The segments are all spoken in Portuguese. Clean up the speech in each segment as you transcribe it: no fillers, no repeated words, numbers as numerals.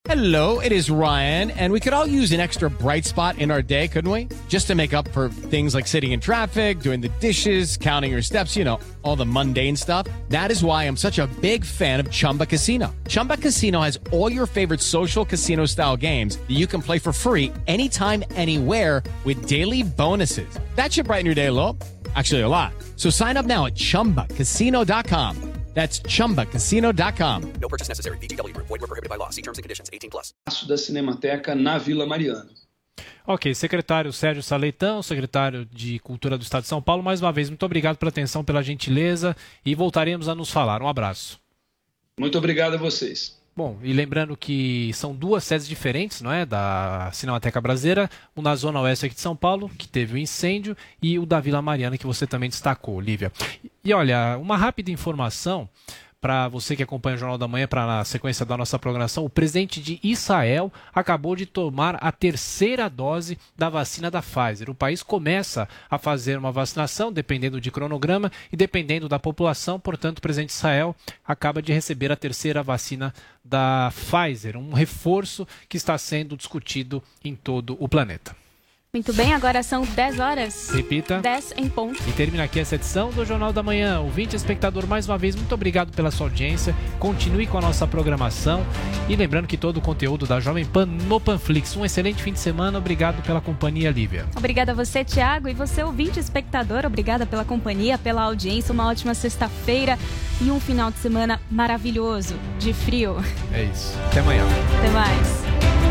Hello, it is Ryan, and we could all use an extra bright spot in our day, couldn't we? Just to make up for things like sitting in traffic, doing the dishes, counting your steps, you know, all the mundane stuff. That is why I'm such a big fan of Chumba Casino. Chumba Casino has all your favorite social casino-style games that you can play for free anytime, anywhere with daily bonuses. That should brighten your day a little. Actually, a lot. So sign up now at ChumbaCasino.com. That's ChumbaCasino.com. No purchase necessary. VGW Group. Void where prohibited by law. See terms and conditions. 18+. Da Cinemateca na Vila Mariana. Ok, secretário Sérgio Saleitão, secretário de Cultura do Estado de São Paulo, mais uma vez, muito obrigado pela atenção, pela gentileza e voltaremos a nos falar. Um abraço. Muito obrigado a vocês. Bom, e lembrando que são duas sedes diferentes, não é, da Cinemateca Brasileira, o na Zona Oeste aqui de São Paulo, que teve o incêndio, e o da Vila Mariana, que você também destacou, Lívia. E olha, uma rápida informação para você que acompanha o Jornal da Manhã, para na sequência da nossa programação, o presidente de Israel acabou de tomar a terceira dose da vacina da Pfizer. O país começa a fazer uma vacinação, dependendo de cronograma e dependendo da população, portanto, o presidente de Israel acaba de receber a terceira vacina da Pfizer, um reforço que está sendo discutido em todo o planeta. Muito bem, agora são 10 horas. Repita. 10 em ponto. E termina aqui essa edição do Jornal da Manhã. Ouvinte, espectador, mais uma vez, muito obrigado pela sua audiência. Continue com a nossa programação. E lembrando que todo o conteúdo da Jovem Pan no Panflix. Um excelente fim de semana. Obrigado pela companhia, Lívia. Obrigada a você, Thiago. E você, ouvinte, espectador, obrigada pela companhia, pela audiência. Uma ótima sexta-feira e um final de semana maravilhoso, de frio. É isso. Até amanhã. Até mais.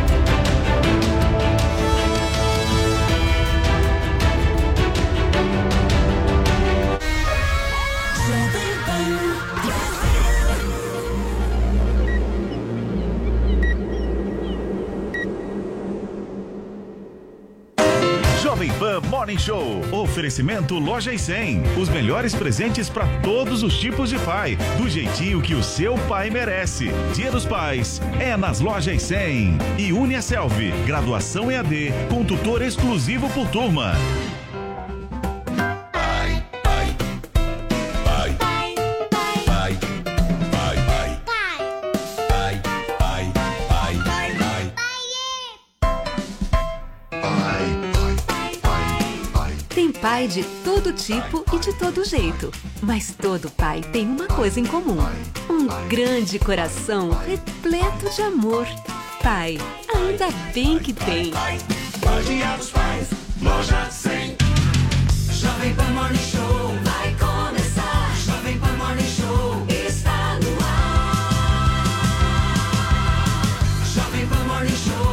Jovem Pan Morning Show. Oferecimento Loja e 100. Os melhores presentes para todos os tipos de pai. Do jeitinho que o seu pai merece. Dia dos Pais é nas Lojas e 100. E UniaSelv. Graduação EAD com tutor exclusivo por turma. Pai de todo tipo e de todo jeito. Mas todo pai tem uma coisa em comum. Um grande coração repleto de amor. Pai, ainda bem que tem. Dia dos Pais, Loja 100. Jovem Pan Morning Show vai começar. Jovem Pan Morning Show está no ar. Jovem Pan Morning Show.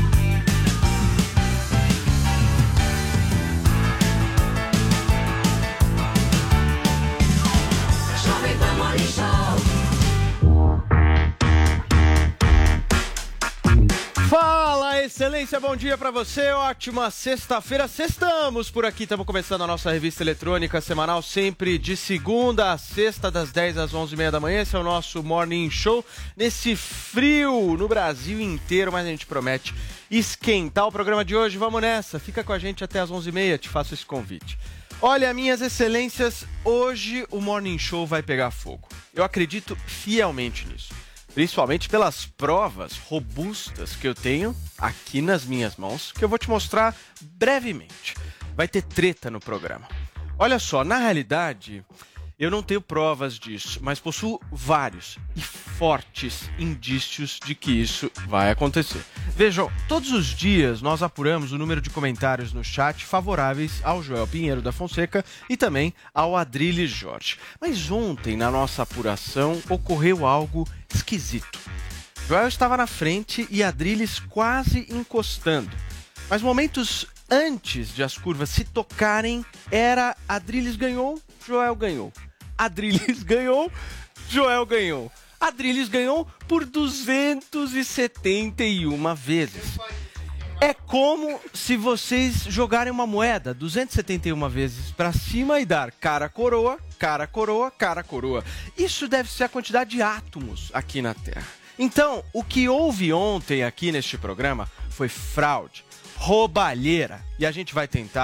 Fala, excelência, bom dia pra você, ótima sexta-feira, sextamos por aqui, estamos começando a nossa revista eletrônica semanal, sempre de segunda a sexta, das 10 às 11h30 da manhã, esse é o nosso Morning Show, nesse frio no Brasil inteiro, mas a gente promete esquentar o programa de hoje, vamos nessa, fica com a gente até às 11h30, te faço esse convite. Olha, minhas excelências, hoje o Morning Show vai pegar fogo, eu acredito fielmente nisso. Principalmente pelas provas robustas que eu tenho aqui nas minhas mãos, que eu vou te mostrar brevemente. Vai ter treta no programa. Olha só, na realidade, eu não tenho provas disso, mas possuo vários e fortes indícios de que isso vai acontecer. Vejam, todos os dias nós apuramos o número de comentários no chat favoráveis ao Joel Pinheiro da Fonseca e também ao Adriles Jorge. Mas ontem, na nossa apuração, ocorreu algo esquisito. Joel estava na frente e Adriles quase encostando. Mas momentos antes de as curvas se tocarem, era Adriles ganhou, Joel ganhou. Adriles ganhou, Joel ganhou. Adriles ganhou por 271 vezes. É como se vocês jogarem uma moeda 271 vezes para cima e dar cara coroa, cara coroa, cara coroa. Isso deve ser a quantidade de átomos aqui na Terra. Então, o que houve ontem aqui neste programa foi fraude, roubalheira, e a gente vai tentar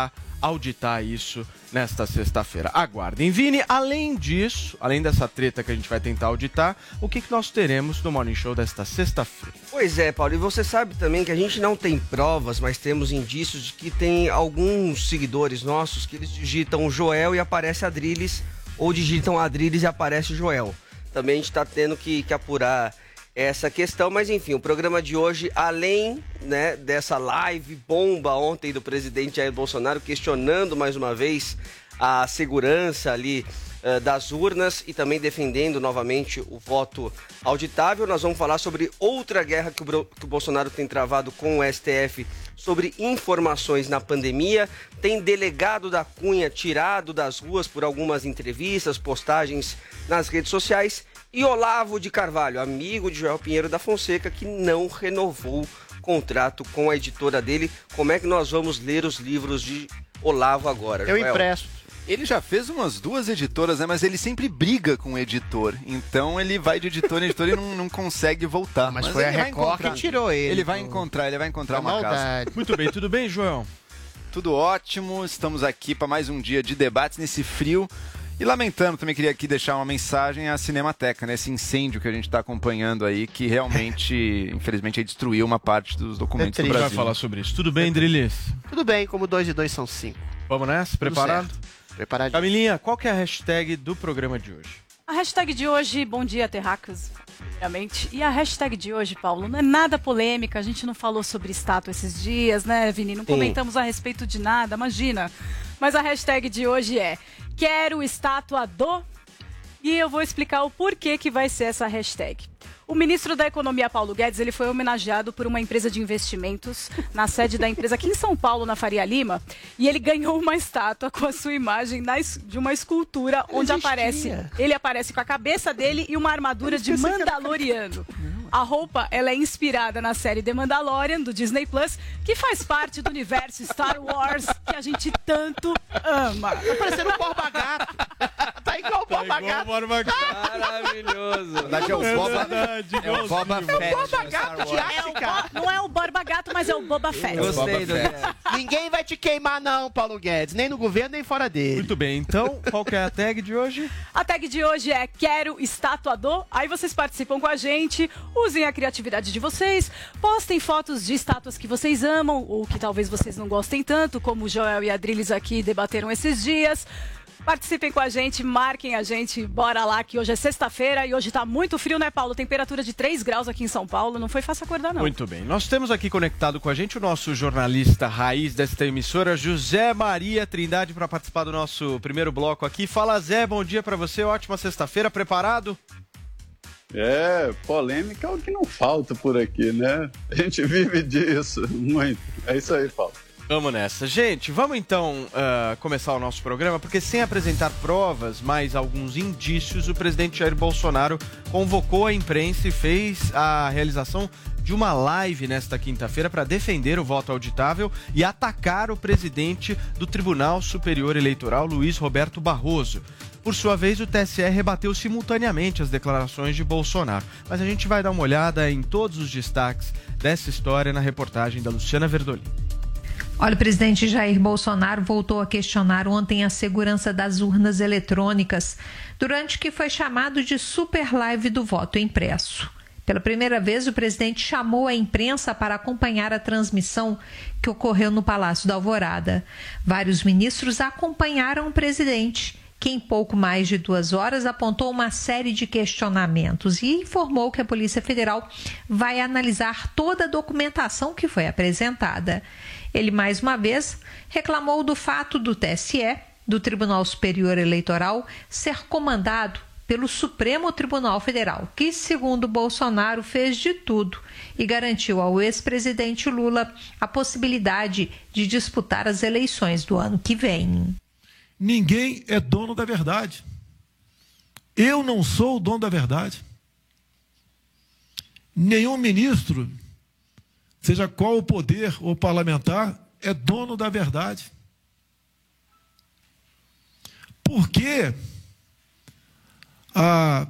auditar isso nesta sexta-feira. Aguardem. Vini, além disso, além dessa treta que a gente vai tentar auditar, o que nós teremos no Morning Show desta sexta-feira? Pois é, Paulo, e você sabe também que a gente não tem provas, mas temos indícios de que tem alguns seguidores nossos que eles digitam Joel e aparece Adrilles, ou digitam Adrilles e aparece Joel. Também a gente está tendo que apurar essa questão, mas enfim, o programa de hoje, além, né, dessa live bomba ontem do presidente Jair Bolsonaro, questionando mais uma vez a segurança ali das urnas e também defendendo novamente o voto auditável, nós vamos falar sobre outra guerra que o Bolsonaro tem travado com o STF sobre informações na pandemia. Tem delegado da Cunha tirado das ruas por algumas entrevistas, postagens nas redes sociais. E Olavo de Carvalho, amigo de Joel Pinheiro da Fonseca, que não renovou contrato com a editora dele. Como é que nós vamos ler os livros de Olavo agora, Eu Joel? empresto. Ele já fez umas 2 editoras, né? Mas ele sempre briga com o editor. Então ele vai de editor em editor e não consegue voltar. Mas foi a Record que tirou ele. Ele vai encontrar uma casa. Muito bem, tudo bem, Joel? Tudo ótimo, estamos aqui para mais um dia de debates nesse frio. E lamentando, também queria aqui deixar uma mensagem à Cinemateca, né? Esse incêndio que a gente está acompanhando aí, que realmente, infelizmente, destruiu uma parte dos documentos do A gente Brasil. vai falar sobre isso. Tudo bem, Drilis? Tudo bem, como 2 e 2 são 5. Vamos nessa? Preparado? Preparado. Camilinha, qual que é a hashtag do programa de hoje? A hashtag de hoje, bom dia, terráqueos, primeiramente. E a hashtag de hoje, Paulo, não é nada polêmica, a gente não falou sobre estátua esses dias, né, Vini? Não comentamos a respeito de nada, imagina. Mas a hashtag de hoje é Quero estátua do... E eu vou explicar o porquê que vai ser essa hashtag. O ministro da Economia, Paulo Guedes, ele foi homenageado por uma empresa de investimentos na sede da empresa aqui em São Paulo, na Faria Lima, e ele ganhou uma estátua com a sua imagem de uma escultura onde ele aparece com a cabeça dele e uma armadura de Mandaloriano. A roupa, ela é inspirada na série The Mandalorian, do Disney Plus, que faz parte do universo Star Wars, que a gente tanto ama. Tá parecendo um Borba Gato. Tá igual o Borba Gato. Maravilhoso. Na verdade, é o Boba Fett. É o Borba Gato de África. Não é o Borba Gato, mas é o Boba Fett. Gostei do Ninguém vai te queimar não, Paulo Guedes. Nem no governo, nem fora dele. Muito bem, então, qual que é a tag de hoje? A tag de hoje é Quero estátua do... Aí vocês participam com a gente, usem a criatividade de vocês, postem fotos de estátuas que vocês amam ou que talvez vocês não gostem tanto, como o Joel e a Adrilles aqui debateram esses dias. Participem com a gente, marquem a gente, bora lá, que hoje é sexta-feira e hoje tá muito frio, né, Paulo? Temperatura de 3 graus aqui em São Paulo, não foi fácil acordar, não. Muito bem, nós temos aqui conectado com a gente o nosso jornalista raiz desta emissora, José Maria Trindade, para participar do nosso primeiro bloco aqui. Fala, Zé, bom dia para você, ótima sexta-feira, preparado? Polêmica é o que não falta por aqui, né? A gente vive disso, muito. É isso aí, Paulo. Vamos nessa. Gente, vamos então começar o nosso programa, porque sem apresentar provas, mais alguns indícios, o presidente Jair Bolsonaro convocou a imprensa e fez a realização de uma live nesta quinta-feira para defender o voto auditável e atacar o presidente do Tribunal Superior Eleitoral, Luiz Roberto Barroso. Por sua vez, o TSE rebateu simultaneamente as declarações de Bolsonaro. Mas a gente vai dar uma olhada em todos os destaques dessa história na reportagem da Luciana Verdolin. Olha, o presidente Jair Bolsonaro voltou a questionar ontem a segurança das urnas eletrônicas, durante o que foi chamado de super live do voto impresso. Pela primeira vez, o presidente chamou a imprensa para acompanhar a transmissão que ocorreu no Palácio da Alvorada. Vários ministros acompanharam o presidente, que em pouco mais de 2 horas apontou uma série de questionamentos e informou que a Polícia Federal vai analisar toda a documentação que foi apresentada. Ele, mais uma vez, reclamou do fato do TSE, do Tribunal Superior Eleitoral, ser comandado pelo Supremo Tribunal Federal, que, segundo Bolsonaro, fez de tudo e garantiu ao ex-presidente Lula a possibilidade de disputar as eleições do ano que vem. Ninguém é dono da verdade. Eu não sou o dono da verdade. Nenhum ministro, seja qual o poder ou parlamentar, é dono da verdade. Porque a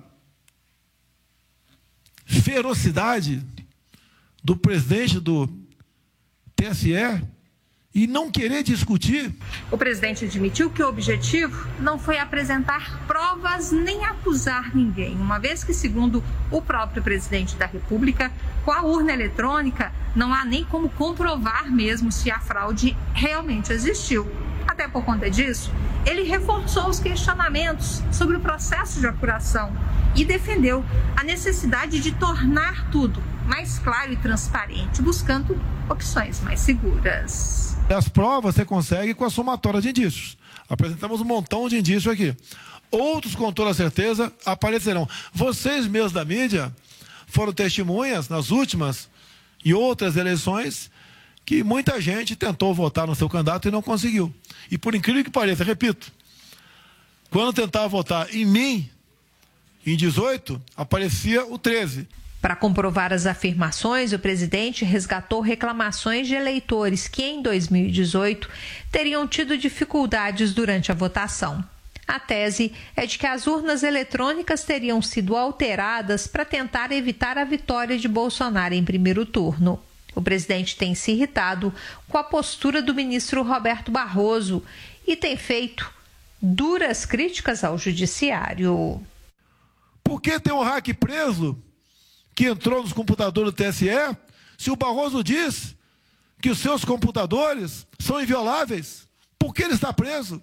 ferocidade do presidente do TSE e não querer discutir. O presidente admitiu que o objetivo não foi apresentar provas nem acusar ninguém, uma vez que, segundo o próprio presidente da República, com a urna eletrônica não há nem como comprovar mesmo se a fraude realmente existiu. Até por conta disso, ele reforçou os questionamentos sobre o processo de apuração e defendeu a necessidade de tornar tudo mais claro e transparente, buscando opções mais seguras. As provas você consegue com a somatória de indícios. Apresentamos um montão de indícios aqui. Outros, com toda certeza, aparecerão. Vocês mesmos da mídia foram testemunhas nas últimas e outras eleições que muita gente tentou votar no seu candidato e não conseguiu. E por incrível que pareça, repito, quando tentava votar em mim, em 18, aparecia o 13. Para comprovar as afirmações, o presidente resgatou reclamações de eleitores que, em 2018, teriam tido dificuldades durante a votação. A tese é de que as urnas eletrônicas teriam sido alteradas para tentar evitar a vitória de Bolsonaro em primeiro turno. O presidente tem se irritado com a postura do ministro Roberto Barroso e tem feito duras críticas ao judiciário. Por que tem um hack preso que entrou nos computadores do TSE, se o Barroso diz que os seus computadores são invioláveis? Por que ele está preso?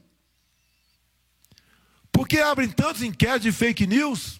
Por que abrem tantos inquéritos de fake news,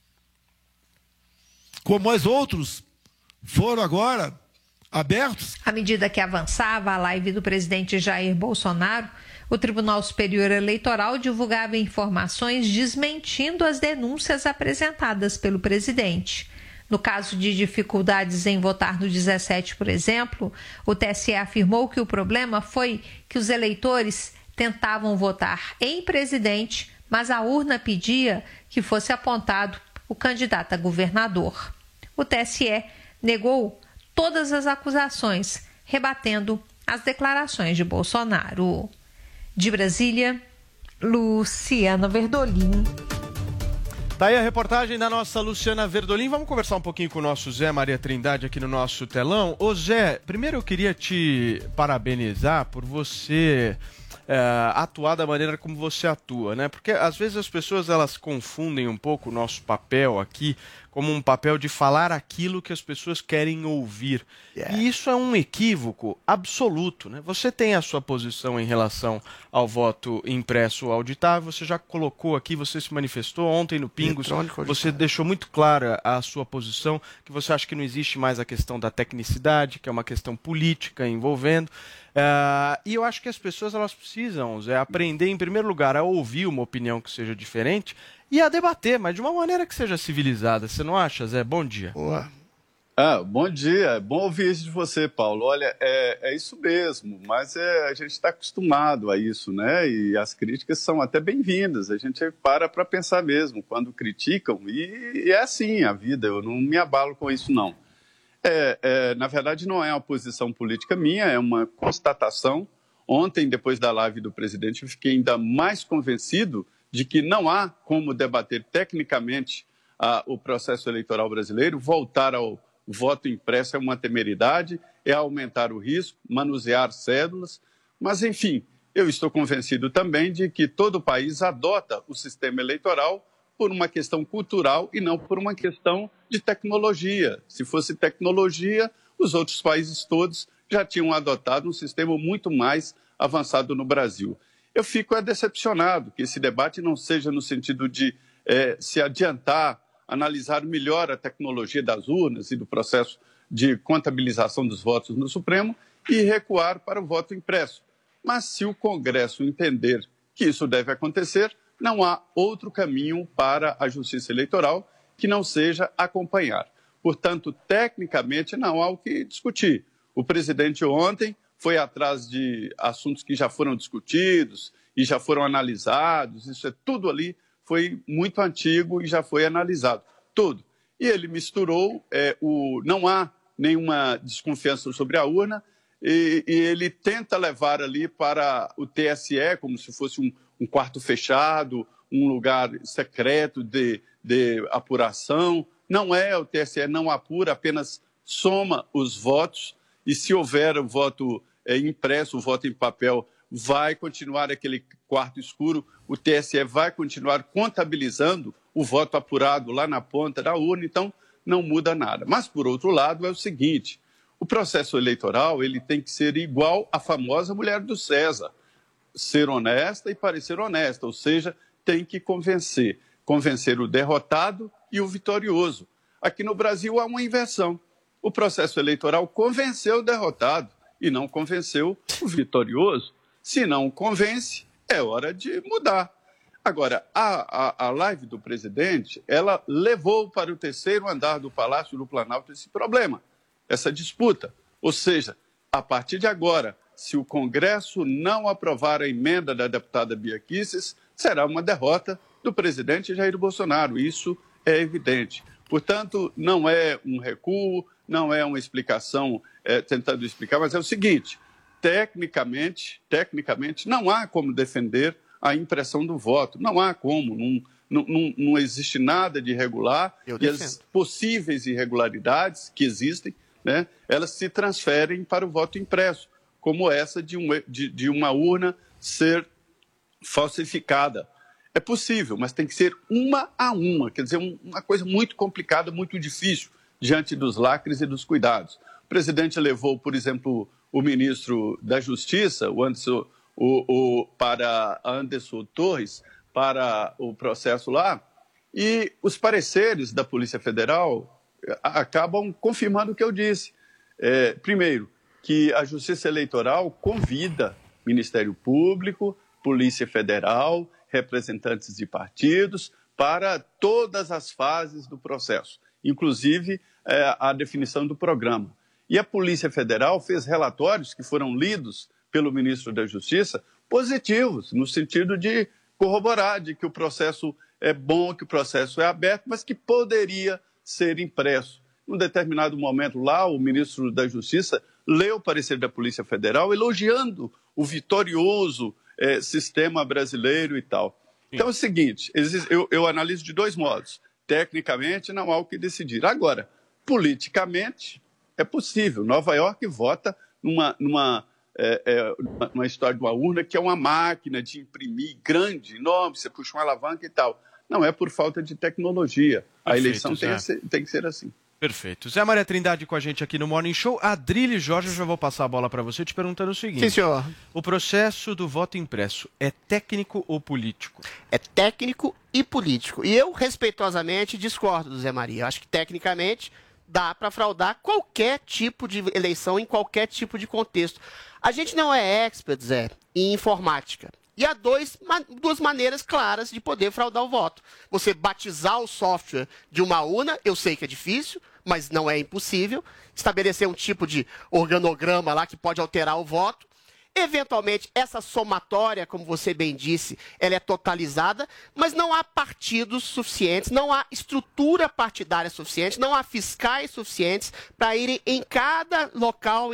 como os outros foram agora abertos? À medida que avançava a live do presidente Jair Bolsonaro, o Tribunal Superior Eleitoral divulgava informações desmentindo as denúncias apresentadas pelo presidente. No caso de dificuldades em votar no 17, por exemplo, o TSE afirmou que o problema foi que os eleitores tentavam votar em presidente, mas a urna pedia que fosse apontado o candidato a governador. O TSE negou todas as acusações, rebatendo as declarações de Bolsonaro. De Brasília, Luciana Verdolim. Tá aí a reportagem da nossa Luciana Verdolim. Vamos conversar um pouquinho com o nosso Zé Maria Trindade aqui no nosso telão. Ô Zé, primeiro eu queria te parabenizar por você atuar da maneira como você atua, né? Porque às vezes as pessoas elas confundem um pouco o nosso papel aqui como um papel de falar aquilo que as pessoas querem ouvir. E isso é um equívoco absoluto, né? Você tem a sua posição em relação ao voto impresso ou auditável, você já colocou aqui, você se manifestou ontem no Pingos, você deixou muito clara a sua posição, que você acha que não existe mais a questão da tecnicidade, que é uma questão política envolvendo. E eu acho que as pessoas elas precisam, Zé, aprender, em primeiro lugar, a ouvir uma opinião que seja diferente e a debater, mas de uma maneira que seja civilizada. Você não acha, Zé? Bom dia. Boa. Bom dia. É bom ouvir isso de você, Paulo. Olha, é isso mesmo, mas a gente está acostumado a isso, né? E as críticas são até bem-vindas. A gente para pensar mesmo quando criticam e é assim a vida. Eu não me abalo com isso, não. Na verdade, não é uma posição política minha, é uma constatação. Ontem, depois da live do presidente, eu fiquei ainda mais convencido de que não há como debater tecnicamente o processo eleitoral brasileiro. Voltar ao voto impresso é uma temeridade, é aumentar o risco, manusear cédulas. Mas, enfim, eu estou convencido também de que todo o país adota o sistema eleitoral por uma questão cultural e não por uma questão de tecnologia. Se fosse tecnologia, os outros países todos já tinham adotado um sistema muito mais avançado no Brasil. Eu fico decepcionado que esse debate não seja no sentido de se adiantar, analisar melhor a tecnologia das urnas e do processo de contabilização dos votos no Supremo e recuar para o voto impresso. Mas se o Congresso entender que isso deve acontecer, não há outro caminho para a Justiça Eleitoral que não seja acompanhar. Portanto, tecnicamente, não há o que discutir. O presidente ontem foi atrás de assuntos que já foram discutidos e já foram analisados. Isso tudo ali foi muito antigo e já foi analisado. Tudo. E ele misturou, não há nenhuma desconfiança sobre a urna e ele tenta levar ali para o TSE como se fosse um quarto fechado, um lugar secreto de apuração. Não é, o TSE não apura, apenas soma os votos e se houver o voto impresso, o voto em papel vai continuar aquele quarto escuro, o TSE vai continuar contabilizando o voto apurado lá na ponta da urna, então não muda nada. Mas, por outro lado, é o seguinte, o processo eleitoral ele tem que ser igual à famosa mulher do César, ser honesta e parecer honesta, ou seja, tem que convencer o derrotado e o vitorioso. Aqui no Brasil há uma inversão. O processo eleitoral convenceu o derrotado e não convenceu o vitorioso. Se não convence, é hora de mudar. Agora, a live do presidente, ela levou para o terceiro andar do Palácio do Planalto esse problema, essa disputa. Ou seja, a partir de agora, se o Congresso não aprovar a emenda da deputada Bia Kicis, será uma derrota do presidente Jair Bolsonaro. Isso é evidente. Portanto, não é um recuo, não é uma explicação tentando explicar, mas é o seguinte, tecnicamente, não há como defender a impressão do voto, não há como, não existe nada de irregular e as possíveis irregularidades que existem, né, elas se transferem para o voto impresso, como essa de uma urna ser falsificada. É possível, mas tem que ser uma a uma, quer dizer, uma coisa muito complicada, muito difícil, diante dos lacres e dos cuidados. O presidente levou, por exemplo, o ministro da Justiça, para Anderson Torres, para o processo lá, e os pareceres da Polícia Federal acabam confirmando o que eu disse. Primeiro, que a Justiça Eleitoral convida Ministério Público, Polícia Federal, representantes de partidos, para todas as fases do processo, inclusive a definição do programa. E a Polícia Federal fez relatórios que foram lidos pelo ministro da Justiça positivos, no sentido de corroborar de que o processo é bom, que o processo é aberto, mas que poderia ser impresso. Num determinado momento lá, o ministro da Justiça leu o parecer da Polícia Federal elogiando o vitorioso sistema brasileiro e tal. Então é o seguinte, eu analiso de dois modos. Tecnicamente, não há o que decidir. Agora, politicamente, é possível. Nova York vota numa história de uma urna que é uma máquina de imprimir grande, enorme, você puxa uma alavanca e tal. Não é por falta de tecnologia. A eleição tem que ser assim. Perfeito. Zé Maria Trindade com a gente aqui no Morning Show. Adrilho Jorge, eu já vou passar a bola para você te perguntando o seguinte. Sim, senhor. O processo do voto impresso é técnico ou político? É técnico e político. E eu, respeitosamente, discordo do Zé Maria. Eu acho que, tecnicamente, dá para fraudar qualquer tipo de eleição em qualquer tipo de contexto. A gente não é expert, Zé, em informática. E há duas maneiras claras de poder fraudar o voto. Você batizar o software de uma urna, eu sei que é difícil, mas não é impossível. Estabelecer um tipo de organograma lá que pode alterar o voto. Eventualmente, essa somatória, como você bem disse, ela é totalizada, mas não há partidos suficientes, não há estrutura partidária suficiente, não há fiscais suficientes para irem em cada local,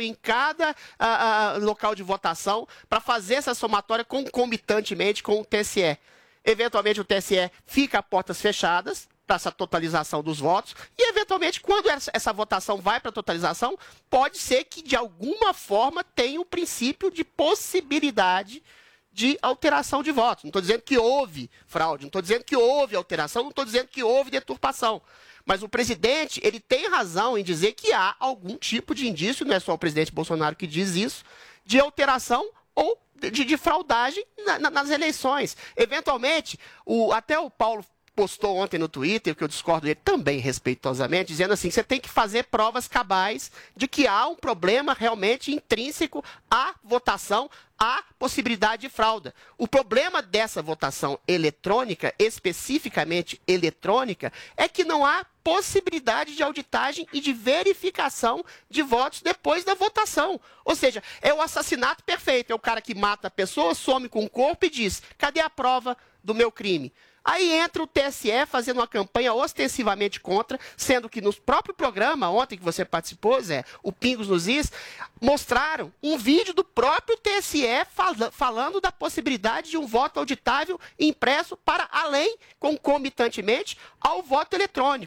local de votação, para fazer essa somatória concomitantemente com o TSE. Eventualmente, o TSE fica a portas fechadas para essa totalização dos votos e, eventualmente, quando essa votação vai para a totalização, pode ser que, de alguma forma, tenha o princípio de possibilidade de alteração de votos. Não estou dizendo que houve fraude, não estou dizendo que houve alteração, não estou dizendo que houve deturpação. Mas o presidente, ele tem razão em dizer que há algum tipo de indício, não é só o presidente Bolsonaro que diz isso, de alteração ou de fraudagem nas eleições. Eventualmente, até o Paulo postou ontem no Twitter, que eu discordo dele também respeitosamente, dizendo assim, você tem que fazer provas cabais de que há um problema realmente intrínseco à votação, à possibilidade de fraude. O problema dessa votação eletrônica, especificamente eletrônica, é que não há possibilidade de auditagem e de verificação de votos depois da votação. Ou seja, é o assassinato perfeito, é o cara que mata a pessoa, some com o corpo e diz, cadê a prova do meu crime? Aí entra o TSE fazendo uma campanha ostensivamente contra, sendo que no próprio programa, ontem que você participou, Zé, o Pingos nos Is, mostraram um vídeo do próprio TSE falando da possibilidade de um voto auditável impresso para além, concomitantemente, ao voto eletrônico.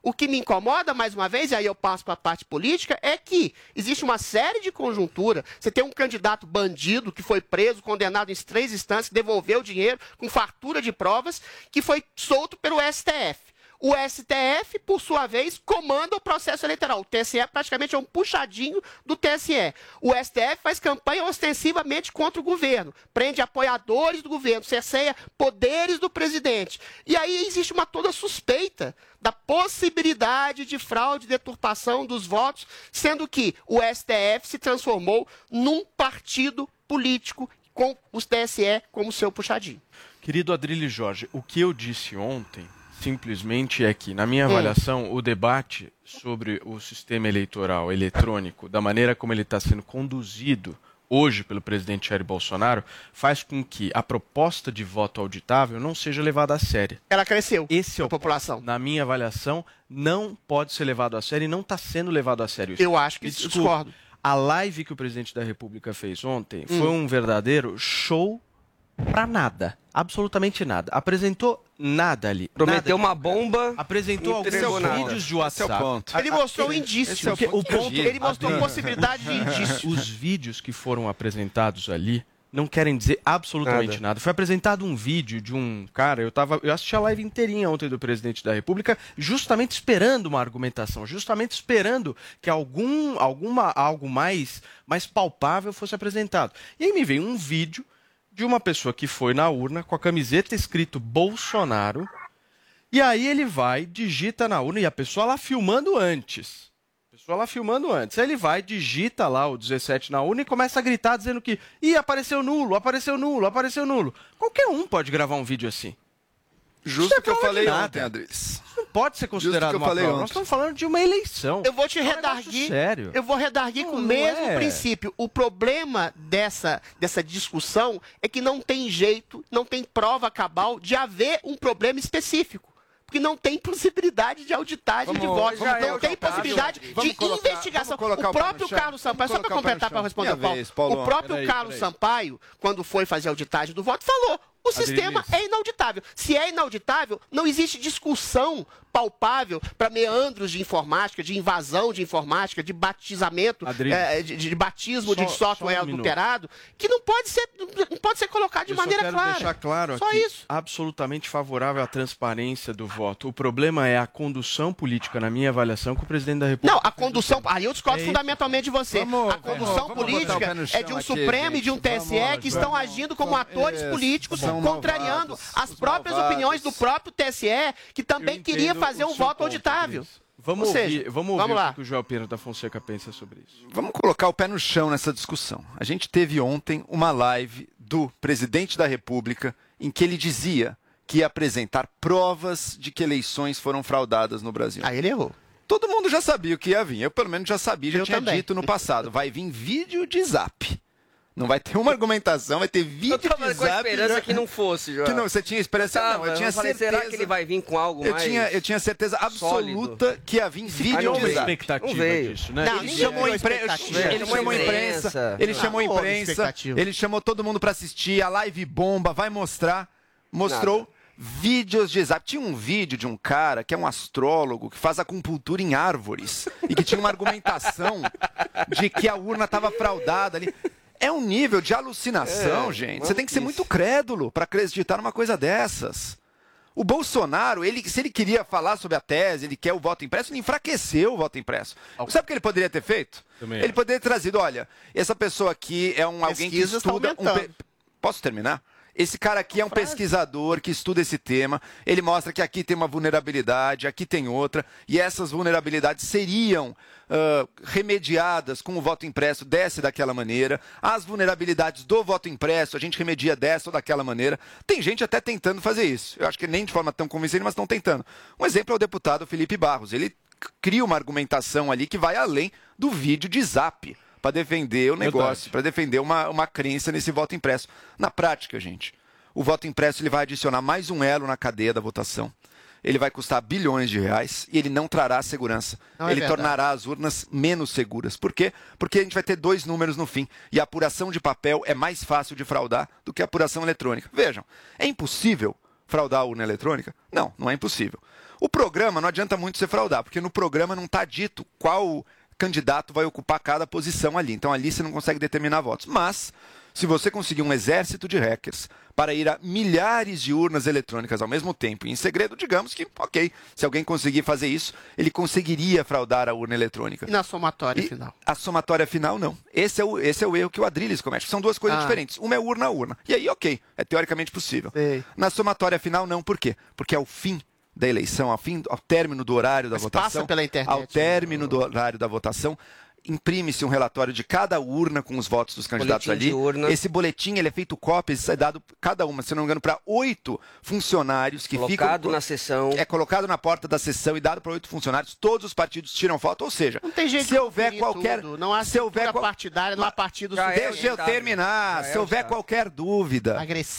O que me incomoda, mais uma vez, e aí eu passo para a parte política, é que existe uma série de conjuntura. Você tem um candidato bandido que foi preso, condenado em 3 instâncias, devolveu o dinheiro com fartura de provas, que foi solto pelo STF. O STF, por sua vez, comanda o processo eleitoral. O TSE praticamente é um puxadinho do TSE. O STF faz campanha ostensivamente contra o governo, prende apoiadores do governo, cerceia poderes do presidente. E aí existe uma toda suspeita da possibilidade de fraude e deturpação dos votos, sendo que o STF se transformou num partido político com o TSE como seu puxadinho. Querido Adrilles Jorge, o que eu disse ontem simplesmente é que, na minha avaliação, o debate sobre o sistema eleitoral eletrônico, da maneira como ele está sendo conduzido hoje pelo presidente Jair Bolsonaro, faz com que a proposta de voto auditável não seja levada a sério. Ela cresceu. Esse é o população. Na minha avaliação, não pode ser levado a sério e não está sendo levado a sério isso. Eu acho que discordo. A live que o presidente da República fez ontem foi um verdadeiro show pra nada. Absolutamente nada. Apresentou nada ali. Prometeu uma bomba. Apresentou alguns vídeos de WhatsApp. Esse é o ponto. Ele mostrou indício. Ele mostrou possibilidade de indício. Os vídeos que foram apresentados ali não querem dizer absolutamente nada. Foi apresentado um vídeo de um cara, eu assisti a live inteirinha ontem do presidente da República, justamente esperando uma argumentação, justamente esperando que algo mais palpável fosse apresentado. E aí me veio um vídeo de uma pessoa que foi na urna com a camiseta escrito Bolsonaro, e aí ele vai, digita na urna, e a pessoa lá filmando antes. Aí ele vai, digita lá o 17 na urna e começa a gritar dizendo que apareceu nulo, apareceu nulo, apareceu nulo. Qualquer um pode gravar um vídeo assim. Justo que eu falei ontem, Adrilles. Não pode ser considerado uma prova. Nós estamos falando de uma eleição. Eu vou te redarguir. Sério. Eu vou redarguir com o mesmo princípio. O problema dessa discussão é que não tem jeito, não tem prova cabal de haver um problema específico. Porque não tem possibilidade de auditagem de votos, não tem possibilidade de investigação. O próprio Carlos Sampaio, só para completar para responder, Paulo, o próprio Carlos Sampaio, quando foi fazer a auditagem do voto, falou: o sistema é inauditável. Se é inauditável, não existe discussão palpável para meandros de informática, de invasão de informática, de batizamento, de batismo de software adulterado, que não pode ser colocado de maneira clara. Eu quero deixar claro só aqui, isso. Absolutamente favorável à transparência do voto. O problema é a condução política, na minha avaliação, que o presidente da República... Não, a condução... Aí eu discordo fundamentalmente de você. A condução política é de um Supremo e de um TSE que estão agindo como atores políticos, contrariando as próprias opiniões do próprio TSE, que também queria fazer um voto auditável. Vamos ouvir o que o João Pedro da Fonseca pensa sobre isso. Vamos colocar o pé no chão nessa discussão. A gente teve ontem uma live do presidente da República em que ele dizia que ia apresentar provas de que eleições foram fraudadas no Brasil. Aí ele errou. Todo mundo já sabia o que ia vir. Eu, pelo menos, já sabia, já tinha dito no passado. Vai vir vídeo de Zap. Não vai ter uma argumentação, vai ter vídeo de Zap. Eu tava com a esperança que não fosse, João. Que não, você tinha esperança? Não, eu tinha certeza. Será que ele vai vir com algo mais Eu tinha certeza absoluta que ia vir vídeo de Zap. Expectativa disso, né? Ele chamou a imprensa, ele chamou todo mundo para assistir, a live bomba, vai mostrar. Mostrou vídeos de Zap. Tinha um vídeo de um cara que é um astrólogo que faz acupuntura em árvores e que tinha uma argumentação de que a urna estava fraudada ali. É um nível de alucinação, gente. Você tem que ser muito crédulo para acreditar numa coisa dessas. O Bolsonaro, se ele queria falar sobre a tese, ele quer o voto impresso, ele enfraqueceu o voto impresso. Sabe o que ele poderia ter feito? Ele poderia ter trazido, olha, essa pessoa aqui é alguém que estuda... Posso terminar? Esse cara aqui é um pesquisador que estuda esse tema, ele mostra que aqui tem uma vulnerabilidade, aqui tem outra, e essas vulnerabilidades seriam remediadas com o voto impresso dessa e daquela maneira. As vulnerabilidades do voto impresso, a gente remedia dessa ou daquela maneira. Tem gente até tentando fazer isso. Eu acho que nem de forma tão convincente, mas estão tentando. Um exemplo é o deputado Felipe Barros. Ele cria uma argumentação ali que vai além do vídeo de Zap, para defender o negócio, para defender uma crença nesse voto impresso. Na prática, gente, o voto impresso ele vai adicionar mais um elo na cadeia da votação. Ele vai custar bilhões de reais e ele não trará segurança. Ele tornará as urnas menos seguras. Por quê? Porque a gente vai ter 2 números no fim. E a apuração de papel é mais fácil de fraudar do que a apuração eletrônica. Vejam, é impossível fraudar a urna eletrônica? Não, não é impossível. O programa não adianta muito você fraudar, porque no programa não está dito qual candidato vai ocupar cada posição ali. Então ali você não consegue determinar votos. Mas, se você conseguir um exército de hackers para ir a milhares de urnas eletrônicas ao mesmo tempo, e em segredo, digamos que, ok, se alguém conseguir fazer isso, ele conseguiria fraudar a urna eletrônica. E na somatória final? A somatória final, não. Esse é o erro que o Adrilles comete. São duas coisas diferentes. Uma é urna a urna. E aí, ok, é teoricamente possível. Na somatória final, não. Por quê? Porque ao fim da eleição, ao término do horário da votação, passa pela internet, ao término do horário da votação, imprime-se um relatório de cada urna com os votos dos candidatos ali. Esse boletim ele é feito cópias, é dado cada uma, se não me engano, para 8 funcionários que colocado na sessão. É colocado na porta da sessão e dado para 8 funcionários. Todos os partidos tiram foto, ou seja, não tem jeito se houver qualquer, tudo. Não há partidária, não há partido. Deixa eu terminar. Se houver qualquer dúvida,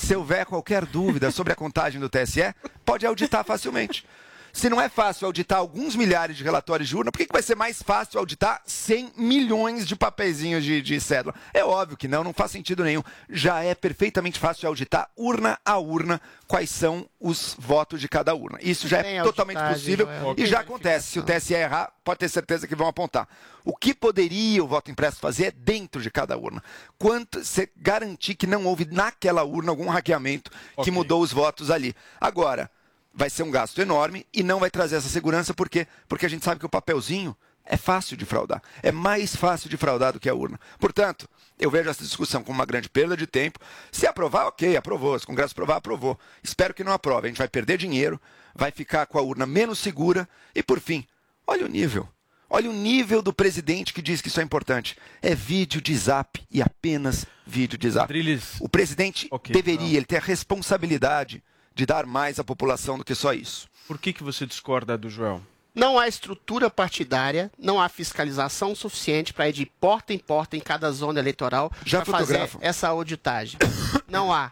sobre a contagem do TSE, pode auditar facilmente. Se não é fácil auditar alguns milhares de relatórios de urna, por que vai ser mais fácil auditar 100 milhões de papeizinhos de cédula? É óbvio que não faz sentido nenhum. Já é perfeitamente fácil auditar urna a urna quais são os votos de cada urna. Isso já é totalmente possível e já acontece. Se o TSE errar, pode ter certeza que vão apontar. O que poderia o voto impresso fazer é dentro de cada urna. Você garantir que não houve naquela urna algum hackeamento que mudou os votos ali. Agora, vai ser um gasto enorme e não vai trazer essa segurança, por quê? Porque a gente sabe que o papelzinho é fácil de fraudar. É mais fácil de fraudar do que a urna. Portanto, eu vejo essa discussão como uma grande perda de tempo. Se aprovar, ok, aprovou. Se o Congresso aprovar, aprovou. Espero que não aprove. A gente vai perder dinheiro, vai ficar com a urna menos segura e, por fim, olha o nível. Olha o nível do presidente que diz que isso é importante. É vídeo de zap e apenas vídeo de zap. O presidente deveria ele ter a responsabilidade de dar mais à população do que só isso. Por que você discorda do Joel? Não há estrutura partidária, não há fiscalização suficiente para ir de porta em porta em cada zona eleitoral para fazer essa auditagem. Não há.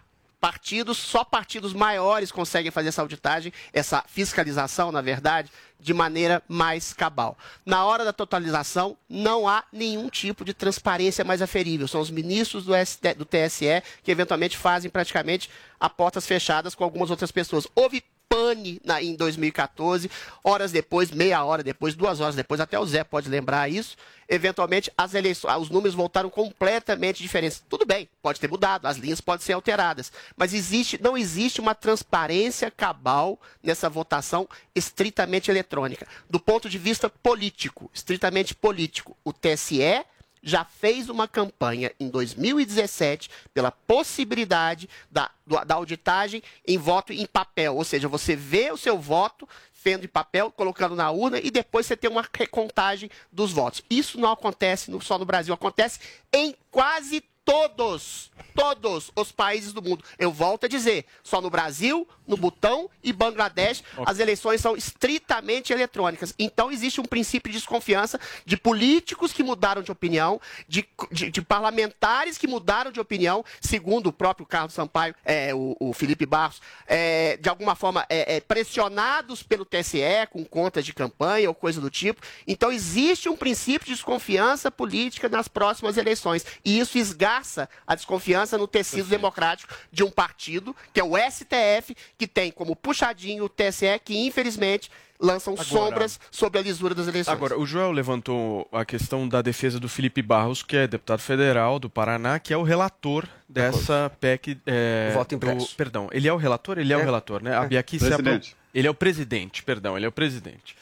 Só partidos maiores conseguem fazer essa auditagem, essa fiscalização, na verdade, de maneira mais cabal. Na hora da totalização, não há nenhum tipo de transparência mais aferível. São os ministros do TSE que eventualmente fazem praticamente a portas fechadas com algumas outras pessoas. Houve pane em 2014, horas depois, meia hora depois, 2 horas depois, até o Zé pode lembrar isso, eventualmente as eleições, os números voltaram completamente diferentes. Tudo bem, pode ter mudado, as linhas podem ser alteradas, mas não existe uma transparência cabal nessa votação estritamente eletrônica. Do ponto de vista político, estritamente político, o TSE já fez uma campanha em 2017 pela possibilidade da auditagem em voto em papel. Ou seja, você vê o seu voto sendo em papel, colocando na urna e depois você tem uma recontagem dos votos. Isso não acontece só no Brasil, acontece em quase todos os países do mundo. Eu volto a dizer, só no Brasil, no Butão e Bangladesh, as eleições são estritamente eletrônicas. Então existe um princípio de desconfiança de políticos que mudaram de opinião, de parlamentares que mudaram de opinião, segundo o próprio Carlos Sampaio, o Felipe Barros, de alguma forma pressionados pelo TSE com contas de campanha ou coisa do tipo. Então existe um princípio de desconfiança política nas próximas eleições. E isso esgarça a desconfiança no tecido democrático de um partido, que é o STF, que tem como puxadinho o TSE, que infelizmente lançam sombras sobre a lisura das eleições. Agora, o Joel levantou a questão da defesa do Felipe Barros, que é deputado federal do Paraná, que é o relator dessa PEC... voto impresso. Perdão, ele é o relator? Ele é o relator, né? A Bia ele é o presidente, perdão, ele é o presidente.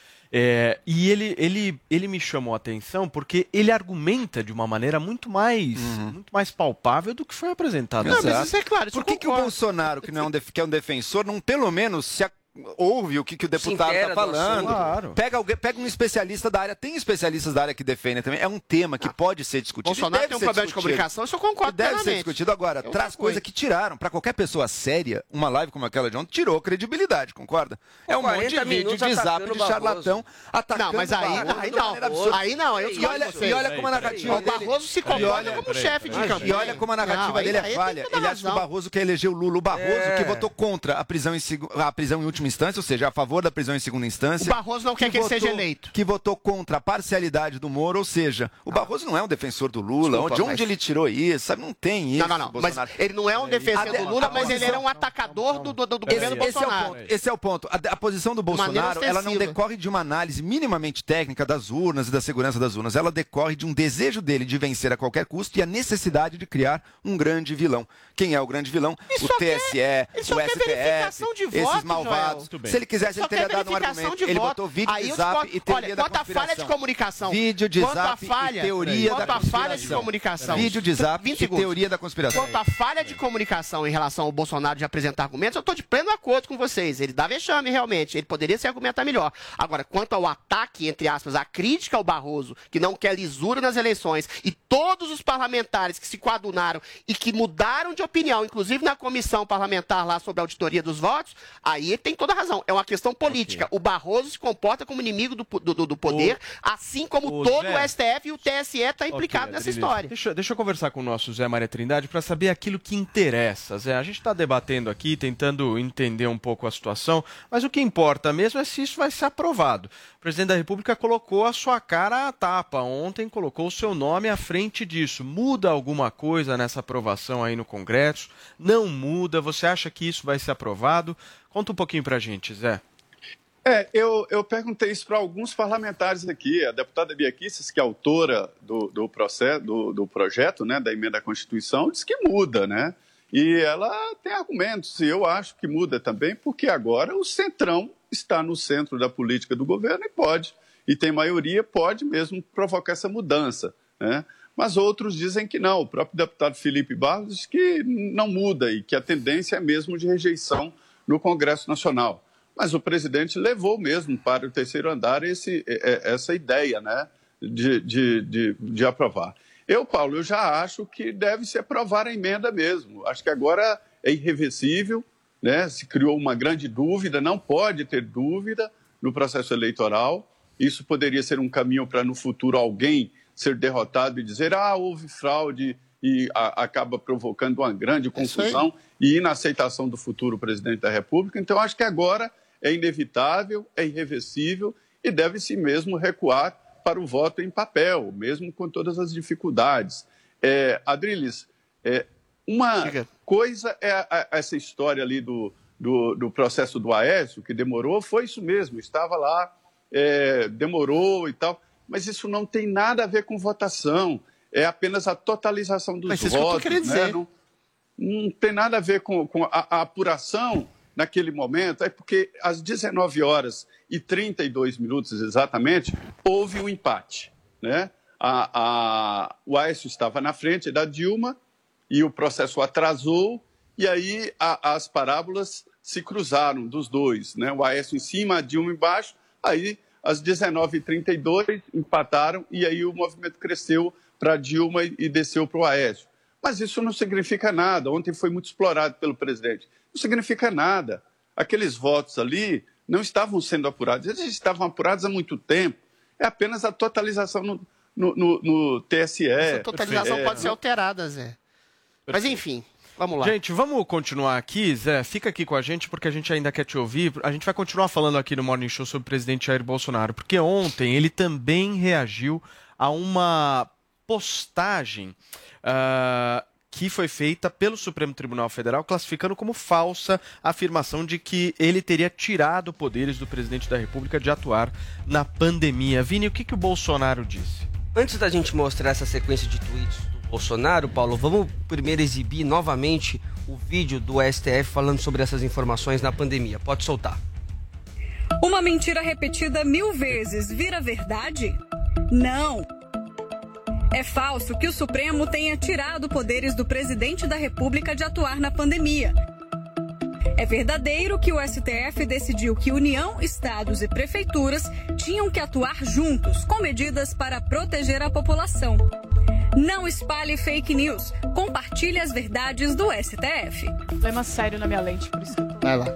E ele me chamou a atenção porque ele argumenta de uma maneira muito mais palpável do que foi apresentado. Não, mas isso é claro. Por que o Bolsonaro, que é um defensor, não pelo menos ouve o que o deputado está falando? Claro. Pega um especialista da área. Tem especialistas da área que defendem também. É um tema que pode ser discutido. Bolsonaro tem um problema de comunicação, isso eu concordo deve ser discutido. Agora, traz coisa que tiraram. Para qualquer pessoa séria, uma live como aquela de ontem tirou credibilidade, concorda? É um monte de vídeo de zap de charlatão atacando. Não, mas aí não. E olha como a narrativa dele... O Barroso se comporta como chefe de campanha. E olha como a narrativa dele é falha. Ele acha que o Barroso quer eleger o Lula. O Barroso que votou contra a prisão em última última instância, ou seja, a favor da prisão em segunda instância. O Barroso não quer que ele seja eleito. Que votou contra a parcialidade do Moro, ou seja, o Barroso não é um defensor do Lula. Desculpa, de onde ele tirou isso? Sabe, não tem isso. Não. Mas ele não é um defensor do Lula, mas ele era um atacador do governo Bolsonaro. Esse é o ponto. A posição do Bolsonaro, ela não decorre de uma análise minimamente técnica das urnas e da segurança das urnas. Ela decorre de um desejo dele de vencer a qualquer custo e a necessidade de criar um grande vilão. Quem é o grande vilão? O TSE, o STF, esses malvados. Se ele quisesse, ele teria dado um argumento. Ele botou vídeo de zap e teoria da conspiração. Quanto a falha de comunicação. Vídeo de zap e teoria da conspiração. Vídeo de zap e teoria da conspiração. Quanto à falha de comunicação em relação ao Bolsonaro de apresentar argumentos, eu estou de pleno acordo com vocês. Ele dá vexame, realmente. Ele poderia se argumentar melhor. Agora, quanto ao ataque, entre aspas, a crítica ao Barroso, que não quer lisura nas eleições, e todos os parlamentares que se coadunaram e que mudaram de opinião, inclusive na comissão parlamentar lá sobre a auditoria dos votos, aí ele tem toda a razão. É uma questão política. O Barroso se comporta como inimigo do poder, assim como todo o STF e o TSE está implicado nessa história. Deixa eu conversar com o nosso Zé Maria Trindade para saber aquilo que interessa. Zé, a gente está debatendo aqui, tentando entender um pouco a situação, mas o que importa mesmo é se isso vai ser aprovado. O presidente da República colocou a sua cara à tapa ontem, colocou o seu nome à frente disso. Muda alguma coisa nessa aprovação aí no Congresso? Não muda? Você acha que isso vai ser aprovado? Conta um pouquinho pra gente, Zé. Eu perguntei isso para alguns parlamentares aqui. A deputada Bia Kicis, que é autora do projeto, né, da emenda à Constituição, diz que muda, né? E ela tem argumentos, e eu acho que muda também, porque agora o Centrão está no centro da política do governo e tem maioria, pode mesmo provocar essa mudança, né? Mas outros dizem que não. O próprio deputado Felipe Barros diz que não muda e que a tendência é mesmo de rejeição no Congresso Nacional. Mas o presidente levou mesmo para o terceiro andar essa ideia, né, de aprovar. Paulo, eu já acho que deve se aprovar a emenda mesmo. Acho que agora é irreversível, né? Se criou uma grande dúvida, não pode ter dúvida no processo eleitoral. Isso poderia ser um caminho para, no futuro, alguém ser derrotado e dizer houve fraude e acaba provocando uma grande confusão e inaceitação do futuro presidente da República. Então, acho que agora é inevitável, é irreversível e deve-se mesmo recuar para o voto em papel, mesmo com todas as dificuldades. Adriles, uma coisa é essa história ali do processo do Aécio, que demorou, foi isso mesmo, estava lá, demorou e tal, mas isso não tem nada a ver com votação, é apenas a totalização dos votos. Mas isso que eu tô querendo dizer. Não tem nada a ver com a apuração naquele momento, porque às 19 horas e 32 minutos exatamente, houve um empate, né? O Aécio estava na frente da Dilma e o processo atrasou e aí as parábolas se cruzaram dos dois, né? O Aécio em cima, a Dilma embaixo, aí às 19h32 empataram e aí o movimento cresceu para a Dilma e desceu para o Aécio. Mas isso não significa nada. Ontem foi muito explorado pelo presidente. Não significa nada. Aqueles votos ali não estavam sendo apurados. Eles estavam apurados há muito tempo. É apenas a totalização no TSE. Essa totalização pode ser alterada, Zé. Mas enfim, vamos lá. Gente, vamos continuar aqui. Zé, fica aqui com a gente porque a gente ainda quer te ouvir. A gente vai continuar falando aqui no Morning Show sobre o presidente Jair Bolsonaro, porque ontem ele também reagiu a uma postagem que foi feita pelo Supremo Tribunal Federal, classificando como falsa a afirmação de que ele teria tirado poderes do presidente da República de atuar na pandemia. Vini, o que o Bolsonaro disse? Antes da gente mostrar essa sequência de tweets do Bolsonaro, Paulo, vamos primeiro exibir novamente o vídeo do STF falando sobre essas informações na pandemia. Pode soltar. Uma mentira repetida 1000 vezes vira verdade? Não! É falso que o Supremo tenha tirado poderes do presidente da República de atuar na pandemia. É verdadeiro que o STF decidiu que União, estados e prefeituras tinham que atuar juntos, com medidas para proteger a população. Não espalhe fake news. Compartilhe as verdades do STF. Problema sério na minha lente, por isso. Vai lá.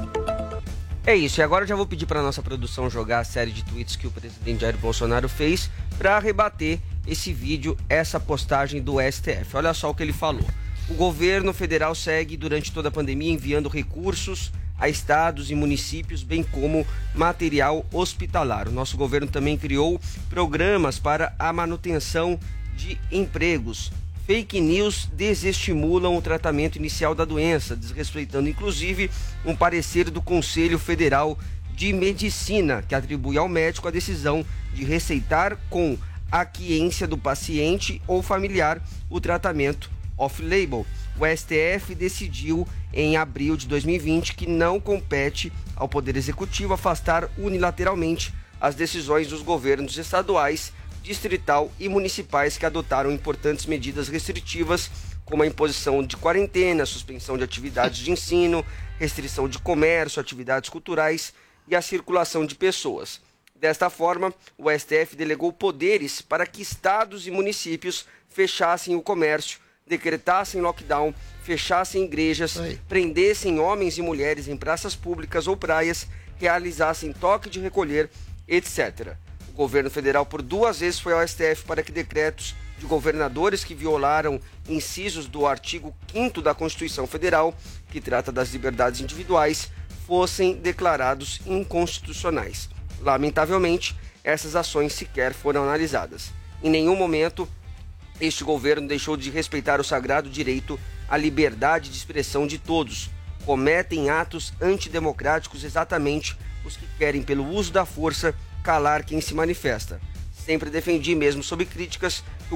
É isso, e agora eu já vou pedir para nossa produção jogar a série de tweets que o presidente Jair Bolsonaro fez para rebater esse vídeo, essa postagem do STF. Olha só o que ele falou. O governo federal segue durante toda a pandemia enviando recursos a estados e municípios, bem como material hospitalar. O nosso governo também criou programas para a manutenção de empregos. Fake news desestimulam o tratamento inicial da doença, desrespeitando inclusive um parecer do Conselho Federal de Medicina, que atribui ao médico a decisão de receitar com aquiescência do paciente ou familiar o tratamento off-label. O STF decidiu em abril de 2020 que não compete ao Poder Executivo afastar unilateralmente as decisões dos governos estaduais, distrital e municipais que adotaram importantes medidas restritivas, como a imposição de quarentena, suspensão de atividades de ensino, restrição de comércio, atividades culturais e a circulação de pessoas. Desta forma, o STF delegou poderes para que estados e municípios fechassem o comércio, decretassem lockdown, fechassem igrejas, prendessem homens e mulheres em praças públicas ou praias, realizassem toque de recolher, etc. O governo federal por 2 vezes foi ao STF para que decretos de governadores que violaram incisos do artigo 5º da Constituição Federal, que trata das liberdades individuais, fossem declarados inconstitucionais. Lamentavelmente, essas ações sequer foram analisadas. Em nenhum momento, este governo deixou de respeitar o sagrado direito à liberdade de expressão de todos. Cometem atos antidemocráticos exatamente os que querem, pelo uso da força, calar quem se manifesta. Sempre defendi, mesmo sob críticas, que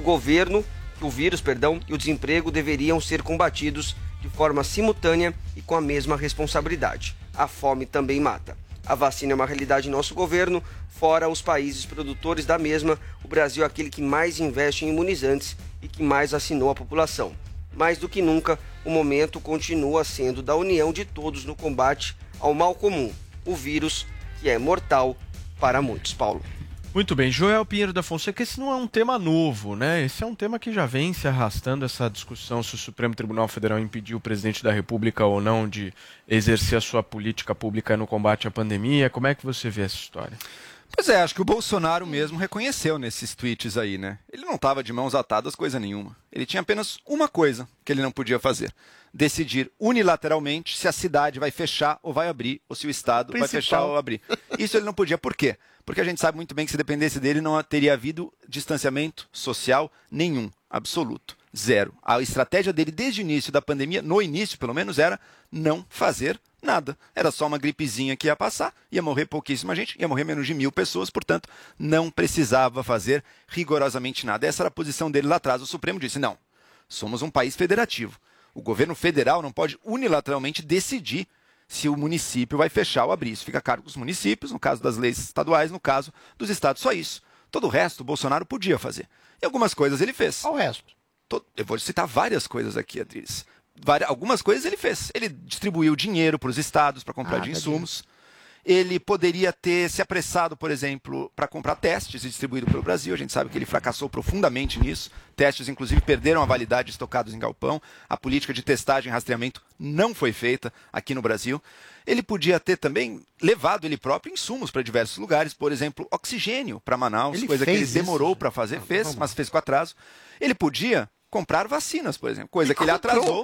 o vírus e o desemprego deveriam ser combatidos de forma simultânea e com a mesma responsabilidade. A fome também mata. A vacina é uma realidade em nosso governo, fora os países produtores da mesma, o Brasil é aquele que mais investe em imunizantes e que mais vacinou a população. Mais do que nunca, o momento continua sendo da união de todos no combate ao mal comum, o vírus que é mortal para muitos. Paulo. Muito bem, Joel Pinheiro da Fonseca, esse não é um tema novo, né? Esse é um tema que já vem se arrastando, essa discussão se o Supremo Tribunal Federal impediu o presidente da República ou não de exercer a sua política pública no combate à pandemia. Como é que você vê essa história? Pois é, acho que o Bolsonaro mesmo reconheceu nesses tweets aí, né? Ele não estava de mãos atadas coisa nenhuma. Ele tinha apenas uma coisa que ele não podia fazer: decidir unilateralmente se a cidade vai fechar ou vai abrir, ou se o Estado vai fechar ou abrir. Isso ele não podia. Por quê? Porque a gente sabe muito bem que se dependesse dele não teria havido distanciamento social nenhum, absoluto, zero. A estratégia dele desde o início da pandemia, no início pelo menos, era não fazer nada. Era só uma gripezinha que ia passar, ia morrer pouquíssima gente, ia morrer menos de 1.000 pessoas, portanto, não precisava fazer rigorosamente nada. Essa era a posição dele lá atrás. O Supremo disse: não, somos um país federativo. O governo federal não pode unilateralmente decidir se o município vai fechar ou abrir. Isso fica a cargo dos municípios, no caso das leis estaduais, no caso dos estados. Só isso. Todo o resto o Bolsonaro podia fazer. E algumas coisas ele fez. Qual o resto? Eu vou citar várias coisas aqui, Adriles. Algumas coisas ele fez. Ele distribuiu dinheiro para os estados para comprar de insumos. Ele poderia ter se apressado, por exemplo, para comprar testes e distribuído pelo Brasil. A gente sabe que ele fracassou profundamente nisso. Testes, inclusive, perderam a validade estocados em galpão. A política de testagem e rastreamento não foi feita aqui no Brasil. Ele podia ter também levado ele próprio insumos para diversos lugares. Por exemplo, oxigênio para Manaus, coisa que ele demorou para fazer. Mas fez com atraso. Ele podia comprar vacinas, por exemplo, coisa que ele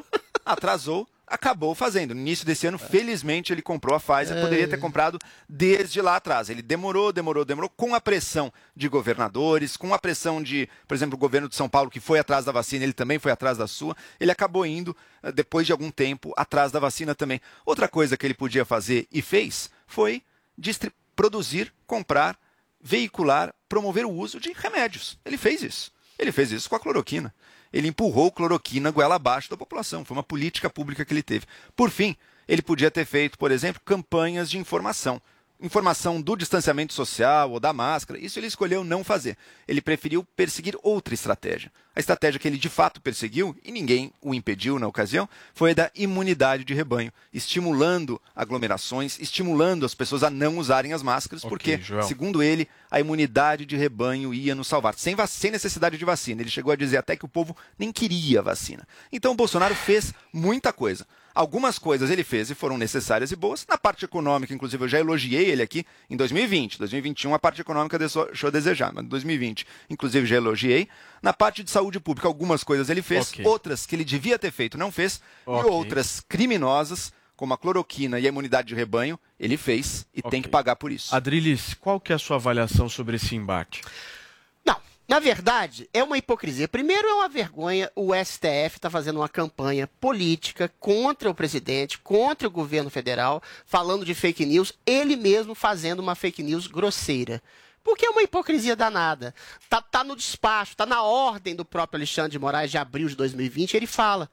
atrasou, acabou fazendo. No início desse ano, felizmente, ele comprou a Pfizer. Poderia ter comprado desde lá atrás. Ele demorou, com a pressão de governadores, com a pressão de, por exemplo, o governo de São Paulo, que foi atrás da vacina, ele também foi atrás da sua. Ele acabou indo, depois de algum tempo, atrás da vacina também. Outra coisa que ele podia fazer e fez foi produzir, comprar, veicular, promover o uso de remédios. Ele fez isso. Ele fez isso com a cloroquina. Ele empurrou cloroquina goela abaixo da população. Foi uma política pública que ele teve. Por fim, ele podia ter feito, por exemplo, campanhas de informação. Informação do distanciamento social ou da máscara. Isso ele escolheu não fazer. Ele preferiu perseguir outra estratégia. A estratégia que ele de fato perseguiu, e ninguém o impediu na ocasião, foi a da imunidade de rebanho. Estimulando aglomerações, estimulando as pessoas a não usarem as máscaras, porque, segundo ele, a imunidade de rebanho ia nos salvar. Sem necessidade de vacina. Ele chegou a dizer até que o povo nem queria vacina. Então o Bolsonaro fez muita coisa. Algumas coisas ele fez e foram necessárias e boas. Na parte econômica, inclusive, eu já elogiei ele aqui em 2020. 2021 a parte econômica deixou a desejar, mas em 2020, inclusive, já elogiei. Na parte de saúde pública, algumas coisas ele fez, outras que ele devia ter feito não fez, e outras criminosas, como a cloroquina e a imunidade de rebanho, ele fez e tem que pagar por isso. Adriles, qual que é a sua avaliação sobre esse embate? Na verdade, é uma hipocrisia. Primeiro, é uma vergonha o STF está fazendo uma campanha política contra o presidente, contra o governo federal, falando de fake news, ele mesmo fazendo uma fake news grosseira. Porque é uma hipocrisia danada. Tá no despacho, tá na ordem do próprio Alexandre de Moraes de abril de 2020, ele fala: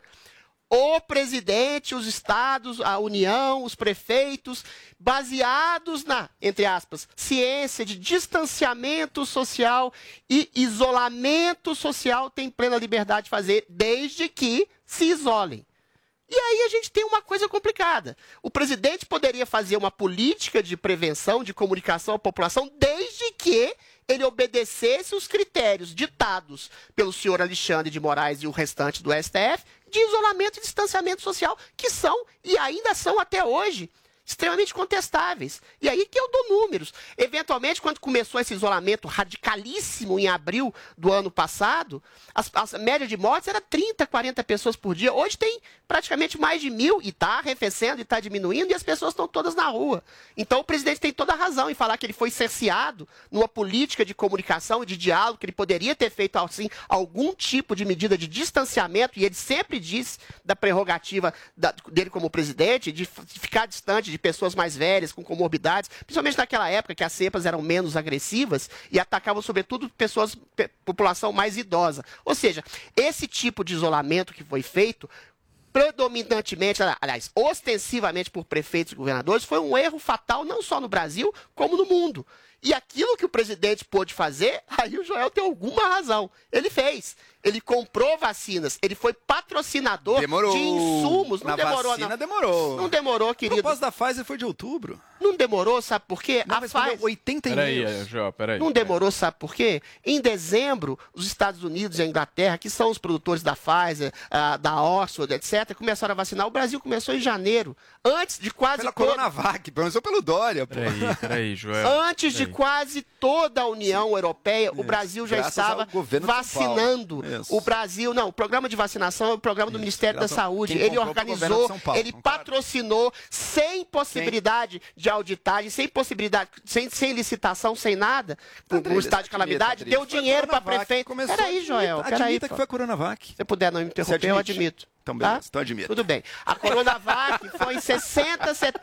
o presidente, os estados, a União, os prefeitos, baseados na, entre aspas, ciência de distanciamento social e isolamento social, têm plena liberdade de fazer, desde que se isolem. E aí a gente tem uma coisa complicada. O presidente poderia fazer uma política de prevenção, de comunicação à população, desde que ele obedecesse os critérios ditados pelo senhor Alexandre de Moraes e o restante do STF de isolamento e distanciamento social, que são, e ainda são até hoje, extremamente contestáveis. E aí que eu dou números. Eventualmente, quando começou esse isolamento radicalíssimo em abril do ano passado, a média de mortes era 30, 40 pessoas por dia. Hoje tem praticamente mais de 1.000 e está arrefecendo e está diminuindo e as pessoas estão todas na rua. Então o presidente tem toda a razão em falar que ele foi cerceado numa política de comunicação e de diálogo, que ele poderia ter feito assim algum tipo de medida de distanciamento, e ele sempre disse da prerrogativa dele como presidente, de ficar distante de pessoas mais velhas, com comorbidades, principalmente naquela época que as cepas eram menos agressivas e atacavam, sobretudo, população mais idosa. Ou seja, esse tipo de isolamento que foi feito, predominantemente, aliás, ostensivamente por prefeitos e governadores, foi um erro fatal não só no Brasil, como no mundo. E aquilo que o presidente pôde fazer, aí o Joel tem alguma razão. Ele fez. Ele comprou vacinas. Ele foi patrocinador de insumos. Não demorou, vacina não. demorou. Não demorou, querido. O propósito da Pfizer foi de outubro. Não demorou, sabe por quê? Não, a Pfizer... 80 e-mails. Peraí. Não demorou, sabe por quê? Em dezembro, os Estados Unidos e a Inglaterra, que são os produtores da Pfizer, da Oxford, etc., começaram a vacinar. O Brasil começou em janeiro. Antes de quase... Pela Coronavac, começou pelo Dória. Peraí, Joel. Antes de quase toda a União Europeia, o Brasil já estava vacinando. O Brasil, não, o programa de vacinação é o programa do Ministério da Saúde. Ele organizou, ele patrocinou, sem possibilidade de auditagem, sem possibilidade, sem licitação, sem nada, com o estado de calamidade, deu dinheiro para prefeito. Peraí, Joel, peraí. Admita que foi a Coronavac. Se você puder não me interromper, eu admito. Então, beleza, então admito. Tudo bem. A Coronavac foi em 60%,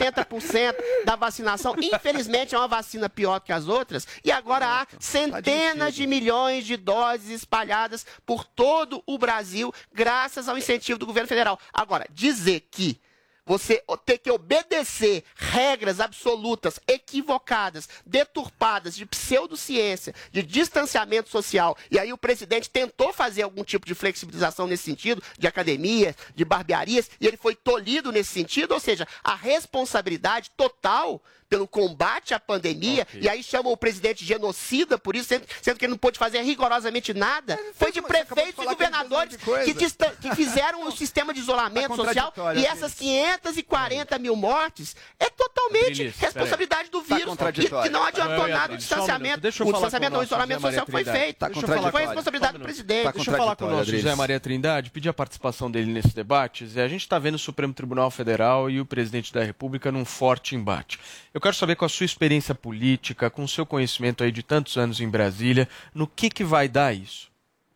70% da vacinação. Infelizmente, é uma vacina pior que as outras. E agora há centenas de milhões de doses espalhadas por todo o Brasil, graças ao incentivo do governo federal. Agora, dizer que você ter que obedecer regras absolutas, equivocadas, deturpadas, de pseudociência, de distanciamento social, e aí o presidente tentou fazer algum tipo de flexibilização nesse sentido, de academias, de barbearias, e ele foi tolhido nesse sentido, ou seja, a responsabilidade total pelo combate à pandemia, e aí chamam o presidente de genocida por isso, sendo que ele não pôde fazer rigorosamente nada, foi de prefeitos e governadores que fizeram o sistema de isolamento social, e essas 540 mil mortes é totalmente responsabilidade do vírus, que não adiantou nada o distanciamento. O distanciamento, o isolamento social foi feito. Foi responsabilidade do presidente. Deixa eu falar com o nosso José Maria Trindade, pedir a participação dele nesses debates. A gente está vendo o Supremo Tribunal Federal e o presidente da República num forte embate. Eu quero saber, com a sua experiência política, com o seu conhecimento aí de tantos anos em Brasília, no que vai dar isso?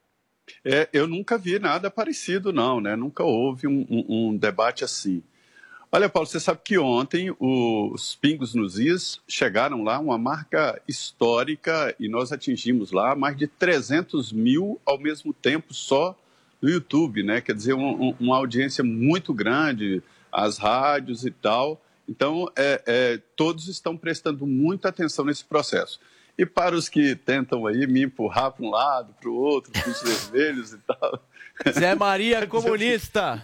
Eu nunca vi nada parecido, não, né? Nunca houve um debate assim. Olha, Paulo, você sabe que ontem os pingos nos is chegaram lá, uma marca histórica, e nós atingimos lá mais de 300 mil ao mesmo tempo só no YouTube, né? Quer dizer, uma audiência muito grande, as rádios e tal. Então, todos estão prestando muita atenção nesse processo. E para os que tentam aí me empurrar para um lado, para o outro, para os vermelhos e tal... Zé Maria comunista!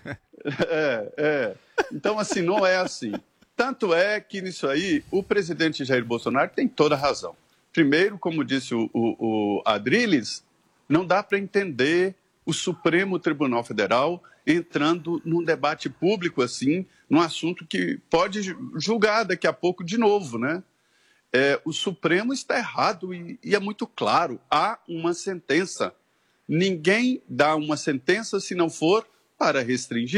Então, assim, não é assim. Tanto é que nisso aí, o presidente Jair Bolsonaro tem toda a razão. Primeiro, como disse o Adriles, não dá para entender o Supremo Tribunal Federal entrando num debate público assim, num assunto que pode julgar daqui a pouco de novo, né? O Supremo está errado e é muito claro, há uma sentença. Ninguém dá uma sentença se não for para restringir.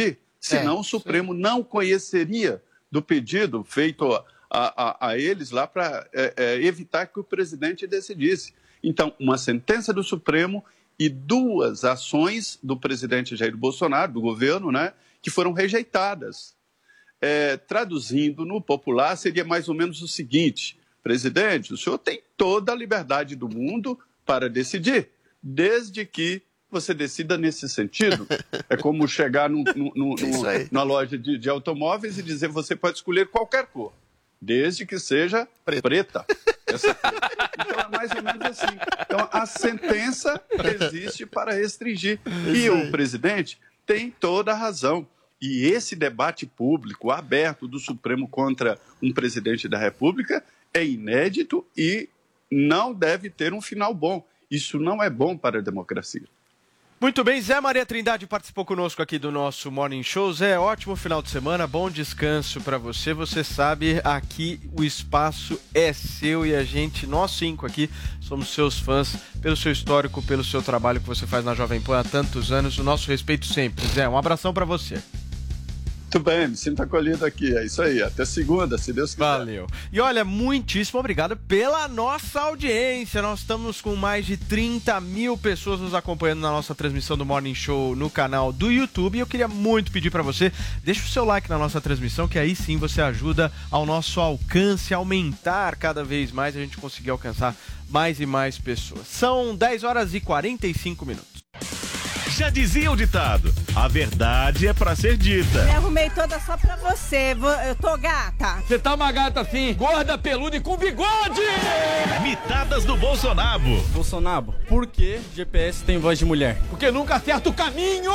senão o Supremo não conheceria do pedido feito a eles lá para evitar que o presidente decidisse. Então, uma sentença do Supremo e 2 ações do presidente Jair Bolsonaro, do governo, né, que foram rejeitadas. Traduzindo no popular, seria mais ou menos o seguinte: presidente, o senhor tem toda a liberdade do mundo para decidir, desde que você decida nesse sentido. É como chegar numa loja de automóveis e dizer: você pode escolher qualquer cor, desde que seja preta. Então é mais ou menos assim. Então a sentença existe para restringir. E o presidente tem toda a razão. E esse debate público aberto do Supremo contra um presidente da República é inédito e não deve ter um final bom. Isso não é bom para a democracia. Muito bem, Zé Maria Trindade participou conosco aqui do nosso Morning Show. Zé, ótimo final de semana, bom descanso para você. Você sabe, aqui o espaço é seu e a gente, nós 5 aqui, somos seus fãs pelo seu histórico, pelo seu trabalho que você faz na Jovem Pan há tantos anos. O nosso respeito sempre. Zé, um abração para você. Muito bem, me sinto acolhido aqui, é isso aí, até segunda, se Deus quiser. Valeu. E olha, muitíssimo obrigado pela nossa audiência, nós estamos com mais de 30 mil pessoas nos acompanhando na nossa transmissão do Morning Show no canal do YouTube, e eu queria muito pedir para você, deixa o seu like na nossa transmissão, que aí sim você ajuda ao nosso alcance a aumentar cada vez mais, a gente conseguir alcançar mais e mais pessoas. São 10 horas e 45 minutos. Já dizia o ditado, a verdade é pra ser dita. Me arrumei toda só pra você, eu tô gata. Você tá uma gata assim, gorda, peluda e com bigode! Mitadas do Bolsonaro. Bolsonaro, por que GPS tem voz de mulher? Porque nunca acerta o caminho!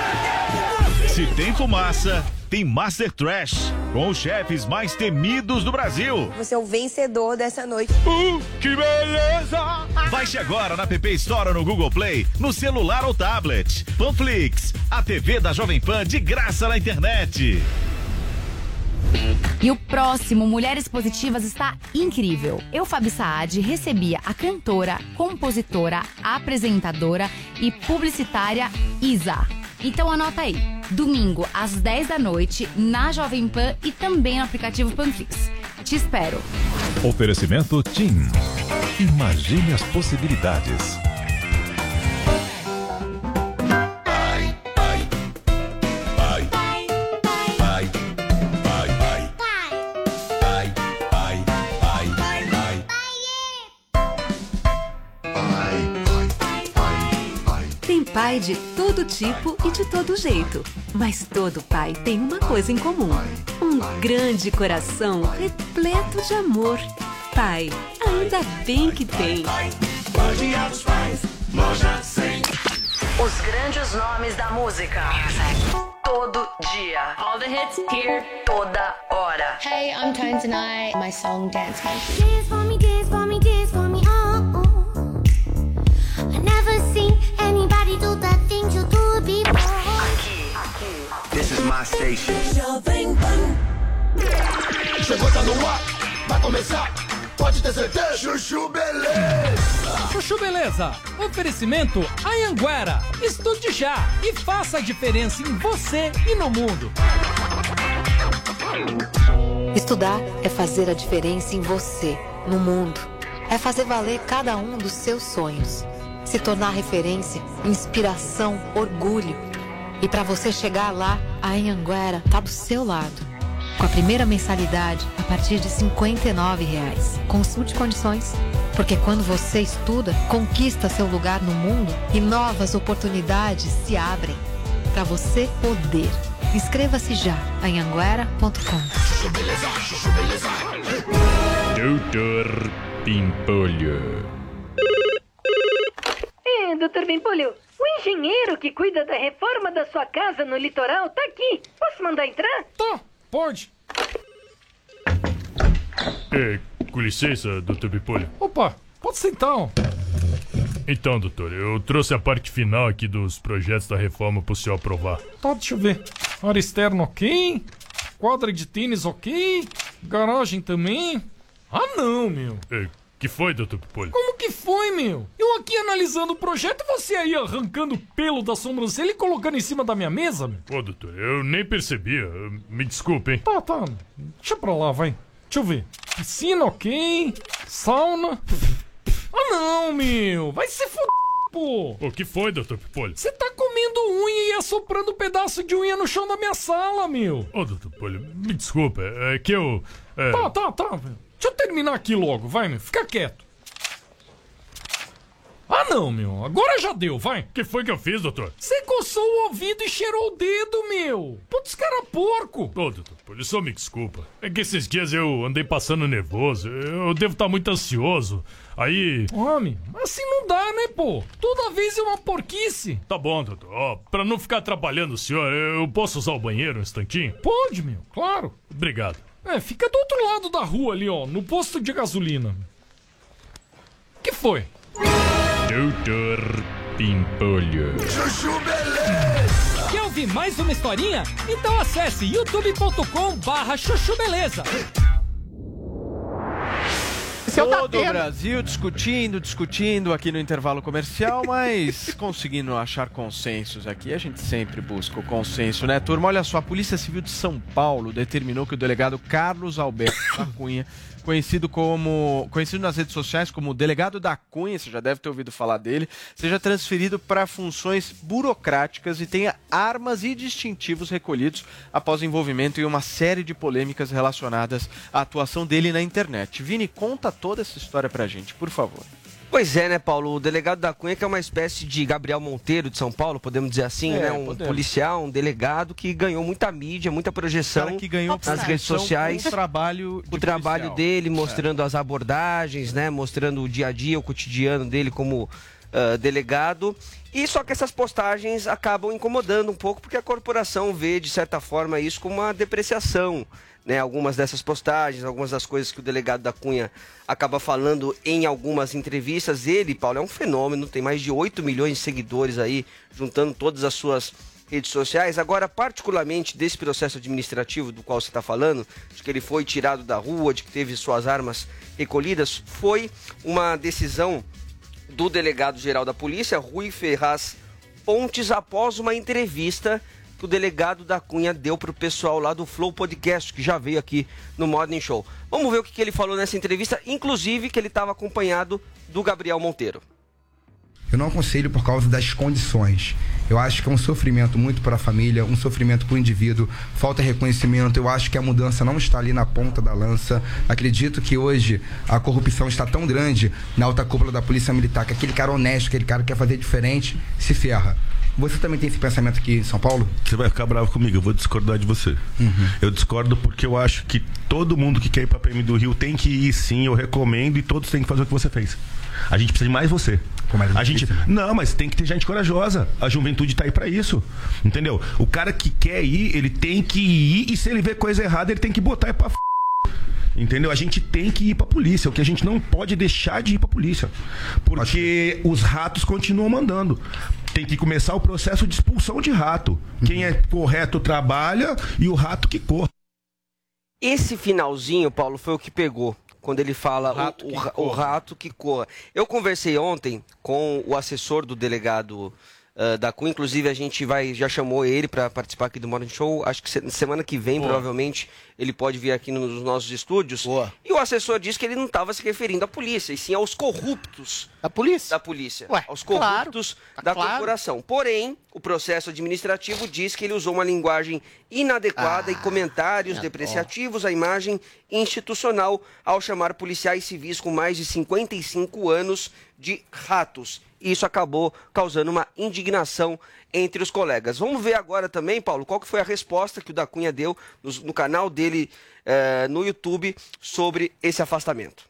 Se tem fumaça, tem Master Trash, com os chefes mais temidos do Brasil. Você é o vencedor dessa noite. Que beleza! Baixe agora na App Store ou no Google Play, no celular ou tablet. Panflix, a TV da Jovem Pan de graça na internet. E o próximo Mulheres Positivas está incrível. Eu, Fabi Saad, recebia a cantora, compositora, apresentadora e publicitária Isa. Então anota aí, domingo às 10 da noite na Jovem Pan e também no aplicativo Panflix. Te espero. Oferecimento TIM. Imagine as possibilidades. Tem pai de todo tipo e de todo jeito, mas todo pai tem uma coisa em comum: um grande coração repleto de amor. Pai, ainda bem que tem. Dia dos Pais, Loja 100. Os grandes nomes da música. Todo dia. All the hits here. Toda hora. Hey, I'm Tone Tonight. My song Dance Monkey. Dance for me, dance for me, dance for me, oh, oh. I never seen anybody do the things you do before. Aqui. This is my station. Jovem Pan. Chegou, tá no ar, vai começar. Pode ter certeza. Chuchu Beleza. Chuchu Beleza. Oferecimento Anhanguera. Estude já e faça a diferença em você e no mundo. Estudar é fazer a diferença em você, no mundo. É fazer valer cada um dos seus sonhos. Se tornar referência, inspiração, orgulho. E para você chegar lá, a Anhanguera tá do seu lado. Com a primeira mensalidade a partir de R$ 59,00. Consulte condições. Porque quando você estuda, conquista seu lugar no mundo e novas oportunidades se abrem. Para você poder. Inscreva-se já em anhanguera.com. Doutor Pimpolho. Doutor Pimpolho, o engenheiro que cuida da reforma da sua casa no litoral tá aqui. Posso mandar entrar? Tá, pode. Com licença, doutor Pimpolho. Opa, pode ser então. Então, doutor, eu trouxe a parte final aqui dos projetos da reforma pro senhor aprovar. Tá, deixa eu ver. Área externa ok. Quadra de tênis ok. Garagem também. Ah, não, meu. Que foi, doutor Pimpolho? Como que que foi, meu? Eu aqui analisando o projeto e você aí arrancando pelo da sobrancelha e colocando em cima da minha mesa, meu. Pô, doutor, eu nem percebi. Me desculpe, hein? Tá. Deixa pra lá, vai. Deixa eu ver. Piscina, ok. Sauna. Ah, não, meu. Vai se fuder, pô. O que foi, doutor Pipolho? Você tá comendo unha e assoprando um pedaço de unha no chão da minha sala, meu. Ô, doutor Pipolho, me desculpa. É que eu... Tá, velho. Deixa eu terminar aqui logo, vai, meu. Fica quieto. Ah, não, meu. Agora já deu, vai. O que foi que eu fiz, doutor? Você coçou o ouvido e cheirou o dedo, meu. Putz, cara porco. Ô, doutor Pipolho, só me desculpa. É que esses dias eu andei passando nervoso. Eu devo estar muito ansioso. Aí... Homem, assim não dá, né, pô? Toda vez é uma porquice. Tá bom, doutor. Ó, pra não ficar atrapalhando o senhor, eu posso usar o banheiro um instantinho? Pode, meu. Claro. Obrigado. Fica do outro lado da rua ali, ó. No posto de gasolina. O que foi? Doutor Pimpolho. Chuchu Beleza! Quer ouvir mais uma historinha? Então acesse youtube.com/chuchu beleza. Todo o Brasil discutindo aqui no intervalo comercial, mas conseguindo achar consensos aqui. A gente sempre busca o consenso, né, turma? Olha só, a Polícia Civil de São Paulo determinou que o delegado Carlos Alberto da Cunha, conhecido nas redes sociais como delegado da Cunha, você já deve ter ouvido falar dele, seja transferido para funções burocráticas e tenha armas e distintivos recolhidos após envolvimento em uma série de polêmicas relacionadas à atuação dele na internet. Vini, conta toda essa história pra gente, por favor. Pois é, né, Paulo? O delegado da Cunha, que é uma espécie de Gabriel Monteiro de São Paulo, podemos dizer assim, né? Policial, um delegado que ganhou muita mídia, muita projeção que ganhou nas redes sociais. O trabalho dele, mostrando as abordagens, né? Mostrando o dia a dia, o cotidiano dele como delegado. E só que essas postagens acabam incomodando um pouco, porque a corporação vê, de certa forma, isso como uma depreciação. Né, algumas dessas postagens, algumas das coisas que o delegado da Cunha acaba falando em algumas entrevistas. Ele, Paulo, é um fenômeno, tem mais de 8 milhões de seguidores aí, juntando todas as suas redes sociais. Agora, particularmente desse processo administrativo do qual você está falando, de que ele foi tirado da rua, de que teve suas armas recolhidas, foi uma decisão do delegado-geral da polícia, Rui Ferraz Pontes, após uma entrevista que o delegado da Cunha deu para o pessoal lá do Flow Podcast, que já veio aqui no Morning Show. Vamos ver o que ele falou nessa entrevista, inclusive que ele estava acompanhado do Gabriel Monteiro. Eu não aconselho por causa das condições. Eu acho que é um sofrimento muito para a família, um sofrimento para o indivíduo, falta reconhecimento. Eu acho que a mudança não está ali na ponta da lança. Acredito que hoje a corrupção está tão grande na alta cúpula da Polícia Militar, que aquele cara honesto, aquele cara que quer fazer diferente, se ferra. Você também tem esse pensamento aqui em São Paulo? Você vai ficar bravo comigo, eu vou discordar de você. Eu discordo porque eu acho que todo mundo que quer ir pra PM do Rio tem que ir, sim, eu recomendo, e todos têm que fazer o que você fez. A gente precisa de mais você. Não, mas tem que ter gente corajosa. A juventude tá aí pra isso. Entendeu? O cara que quer ir, ele tem que ir, e se ele vê coisa errada, ele tem que botar e pra entendeu? A gente tem que ir pra polícia. O que a gente não pode deixar de ir pra polícia. Porque os ratos continuam mandando. Tem que começar o processo de expulsão de rato. Quem é correto trabalha e o rato que corre. Esse finalzinho, Paulo, foi o que pegou. Quando ele fala o rato que corra. Eu conversei ontem com o assessor do delegado da Cunha, inclusive a gente já chamou ele para participar aqui do Morning Show. Acho que semana que vem, provavelmente, ele pode vir aqui nos nossos estúdios. E o assessor disse que ele não estava se referindo à polícia, e sim aos corruptos da polícia. Ué, aos corruptos da corporação. Porém, o processo administrativo diz que ele usou uma linguagem inadequada e comentários depreciativos à imagem institucional ao chamar policiais civis com mais de 55 anos de ratos. E isso acabou causando uma indignação entre os colegas. Vamos ver agora também, Paulo, qual que foi a resposta que o da Cunha deu no canal dele no YouTube sobre esse afastamento.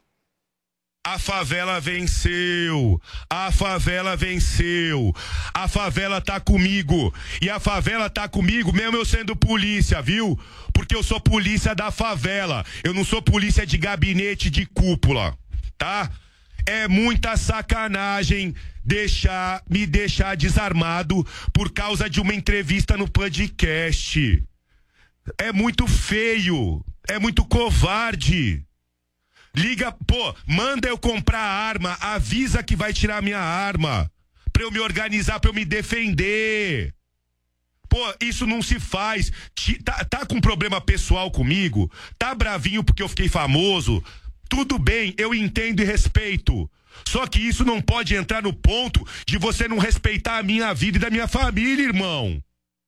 A favela venceu, a favela venceu, a favela tá comigo, e a favela tá comigo mesmo eu sendo polícia, viu? Porque eu sou polícia da favela, eu não sou polícia de gabinete de cúpula, tá? É muita sacanagem me deixar desarmado por causa de uma entrevista no podcast. É muito feio, é muito covarde. Liga, pô, manda eu comprar a arma, avisa que vai tirar minha arma, pra eu me organizar, pra eu me defender. Pô, isso não se faz. Tá com problema pessoal comigo? Tá bravinho porque eu fiquei famoso? Tudo bem, eu entendo e respeito. Só que isso não pode entrar no ponto de você não respeitar a minha vida e da minha família, irmão.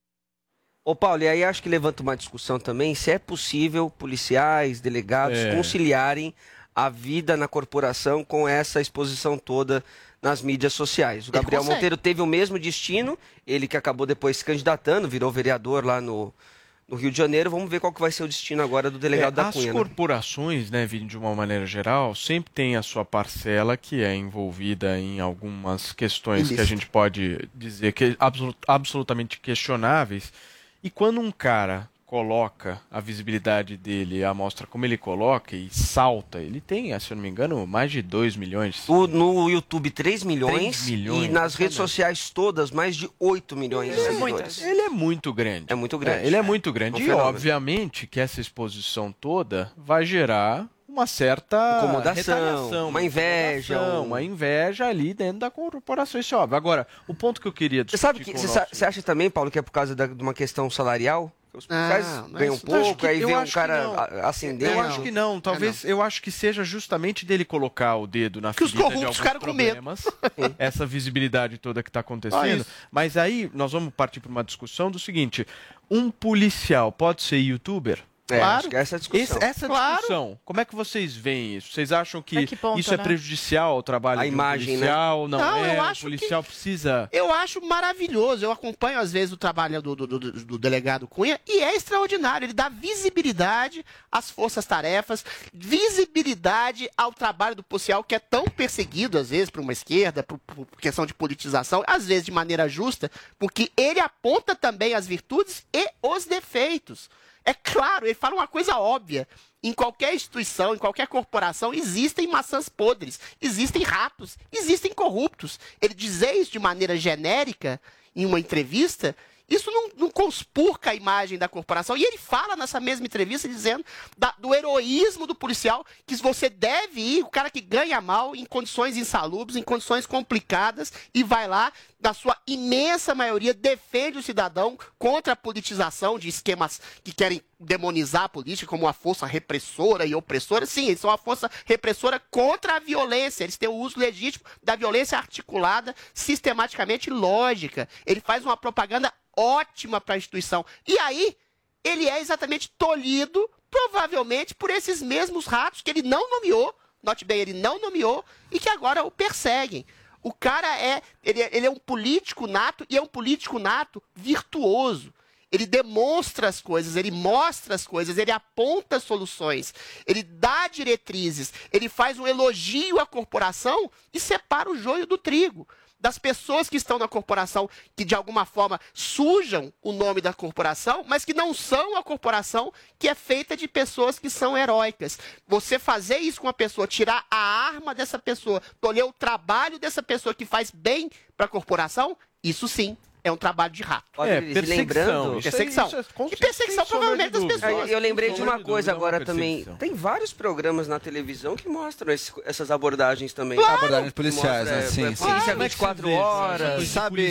Ô Paulo, e aí acho que levanta uma discussão também se é possível policiais, delegados conciliarem a vida na corporação com essa exposição toda nas mídias sociais. O Gabriel Monteiro teve o mesmo destino, ele que acabou depois se candidatando, virou vereador lá no Rio de Janeiro. Vamos ver qual que vai ser o destino agora do delegado da Cunha. As corporações, né, Vini, de uma maneira geral, sempre tem a sua parcela que é envolvida em algumas questões que a gente pode dizer que absolutamente questionáveis. E quando um cara coloca a visibilidade dele, a mostra como ele coloca e salta, ele tem, se eu não me engano, mais de 2 milhões. No YouTube, 3 milhões. E nas redes sociais todas, mais de 8 milhões de seguidores. Ele é muito grande. É muito grande. Ele é muito grande. E, obviamente, que essa exposição toda vai gerar uma certa incomodação, uma inveja. Uma inveja ali dentro da corporação, isso é óbvio. Agora, o ponto que eu queria discutir Você acha também, Paulo, que é por causa de uma questão salarial? Os policiais ganham pouco, aí vem um cara ascendendo. Eu acho que não. Talvez, eu acho que seja justamente dele colocar o dedo na ferida de alguns problemas, essa visibilidade toda que está acontecendo. Mas aí nós vamos partir para uma discussão do seguinte: um policial pode ser youtuber? Claro. Acho que essa é a discussão. Essa discussão, como é que vocês veem isso? Vocês acham que isso é prejudicial ao trabalho a imagem, policial? Né? Não, eu acho o policial precisa... Eu acho maravilhoso. Eu acompanho, às vezes, o trabalho do delegado Cunha e é extraordinário. Ele dá visibilidade às forças-tarefas, visibilidade ao trabalho do policial que é tão perseguido, às vezes, por uma esquerda, por questão de politização, às vezes de maneira justa, porque ele aponta também as virtudes e os defeitos. É claro, ele fala uma coisa óbvia. Em qualquer instituição, em qualquer corporação, existem maçãs podres, existem ratos, existem corruptos. Ele dizer isso de maneira genérica em uma entrevista, isso não conspurca a imagem da corporação. E ele fala nessa mesma entrevista dizendo do heroísmo do policial, que você deve ir, o cara que ganha mal, em condições insalubres, em condições complicadas, e vai lá, na sua imensa maioria, defende o cidadão contra a politização de esquemas que querem demonizar a política como uma força repressora e opressora. Sim, eles são uma força repressora contra a violência. Eles têm o uso legítimo da violência articulada, sistematicamente lógica. Ele faz uma propaganda ótima para a instituição. E aí, ele é exatamente tolhido, provavelmente, por esses mesmos ratos que ele não nomeou, note bem, ele não nomeou, e que agora o perseguem. O cara ele é um político nato, e é um político nato virtuoso. Ele demonstra as coisas, ele mostra as coisas, ele aponta soluções, ele dá diretrizes, ele faz um elogio à corporação e separa o joio do trigo. Das pessoas que estão na corporação, que de alguma forma sujam o nome da corporação, mas que não são a corporação, que é feita de pessoas que são heróicas. Você fazer isso com uma pessoa, tirar a arma dessa pessoa, tolher o trabalho dessa pessoa que faz bem para a corporação, isso sim é um trabalho de rato. Lembrando, perseguição. E perseguição provavelmente das pessoas. Eu lembrei de uma coisa agora também. Tem vários programas na televisão que mostram essas abordagens também. Claro. Abordagens policiais, né? Sim. Polícia 24 horas.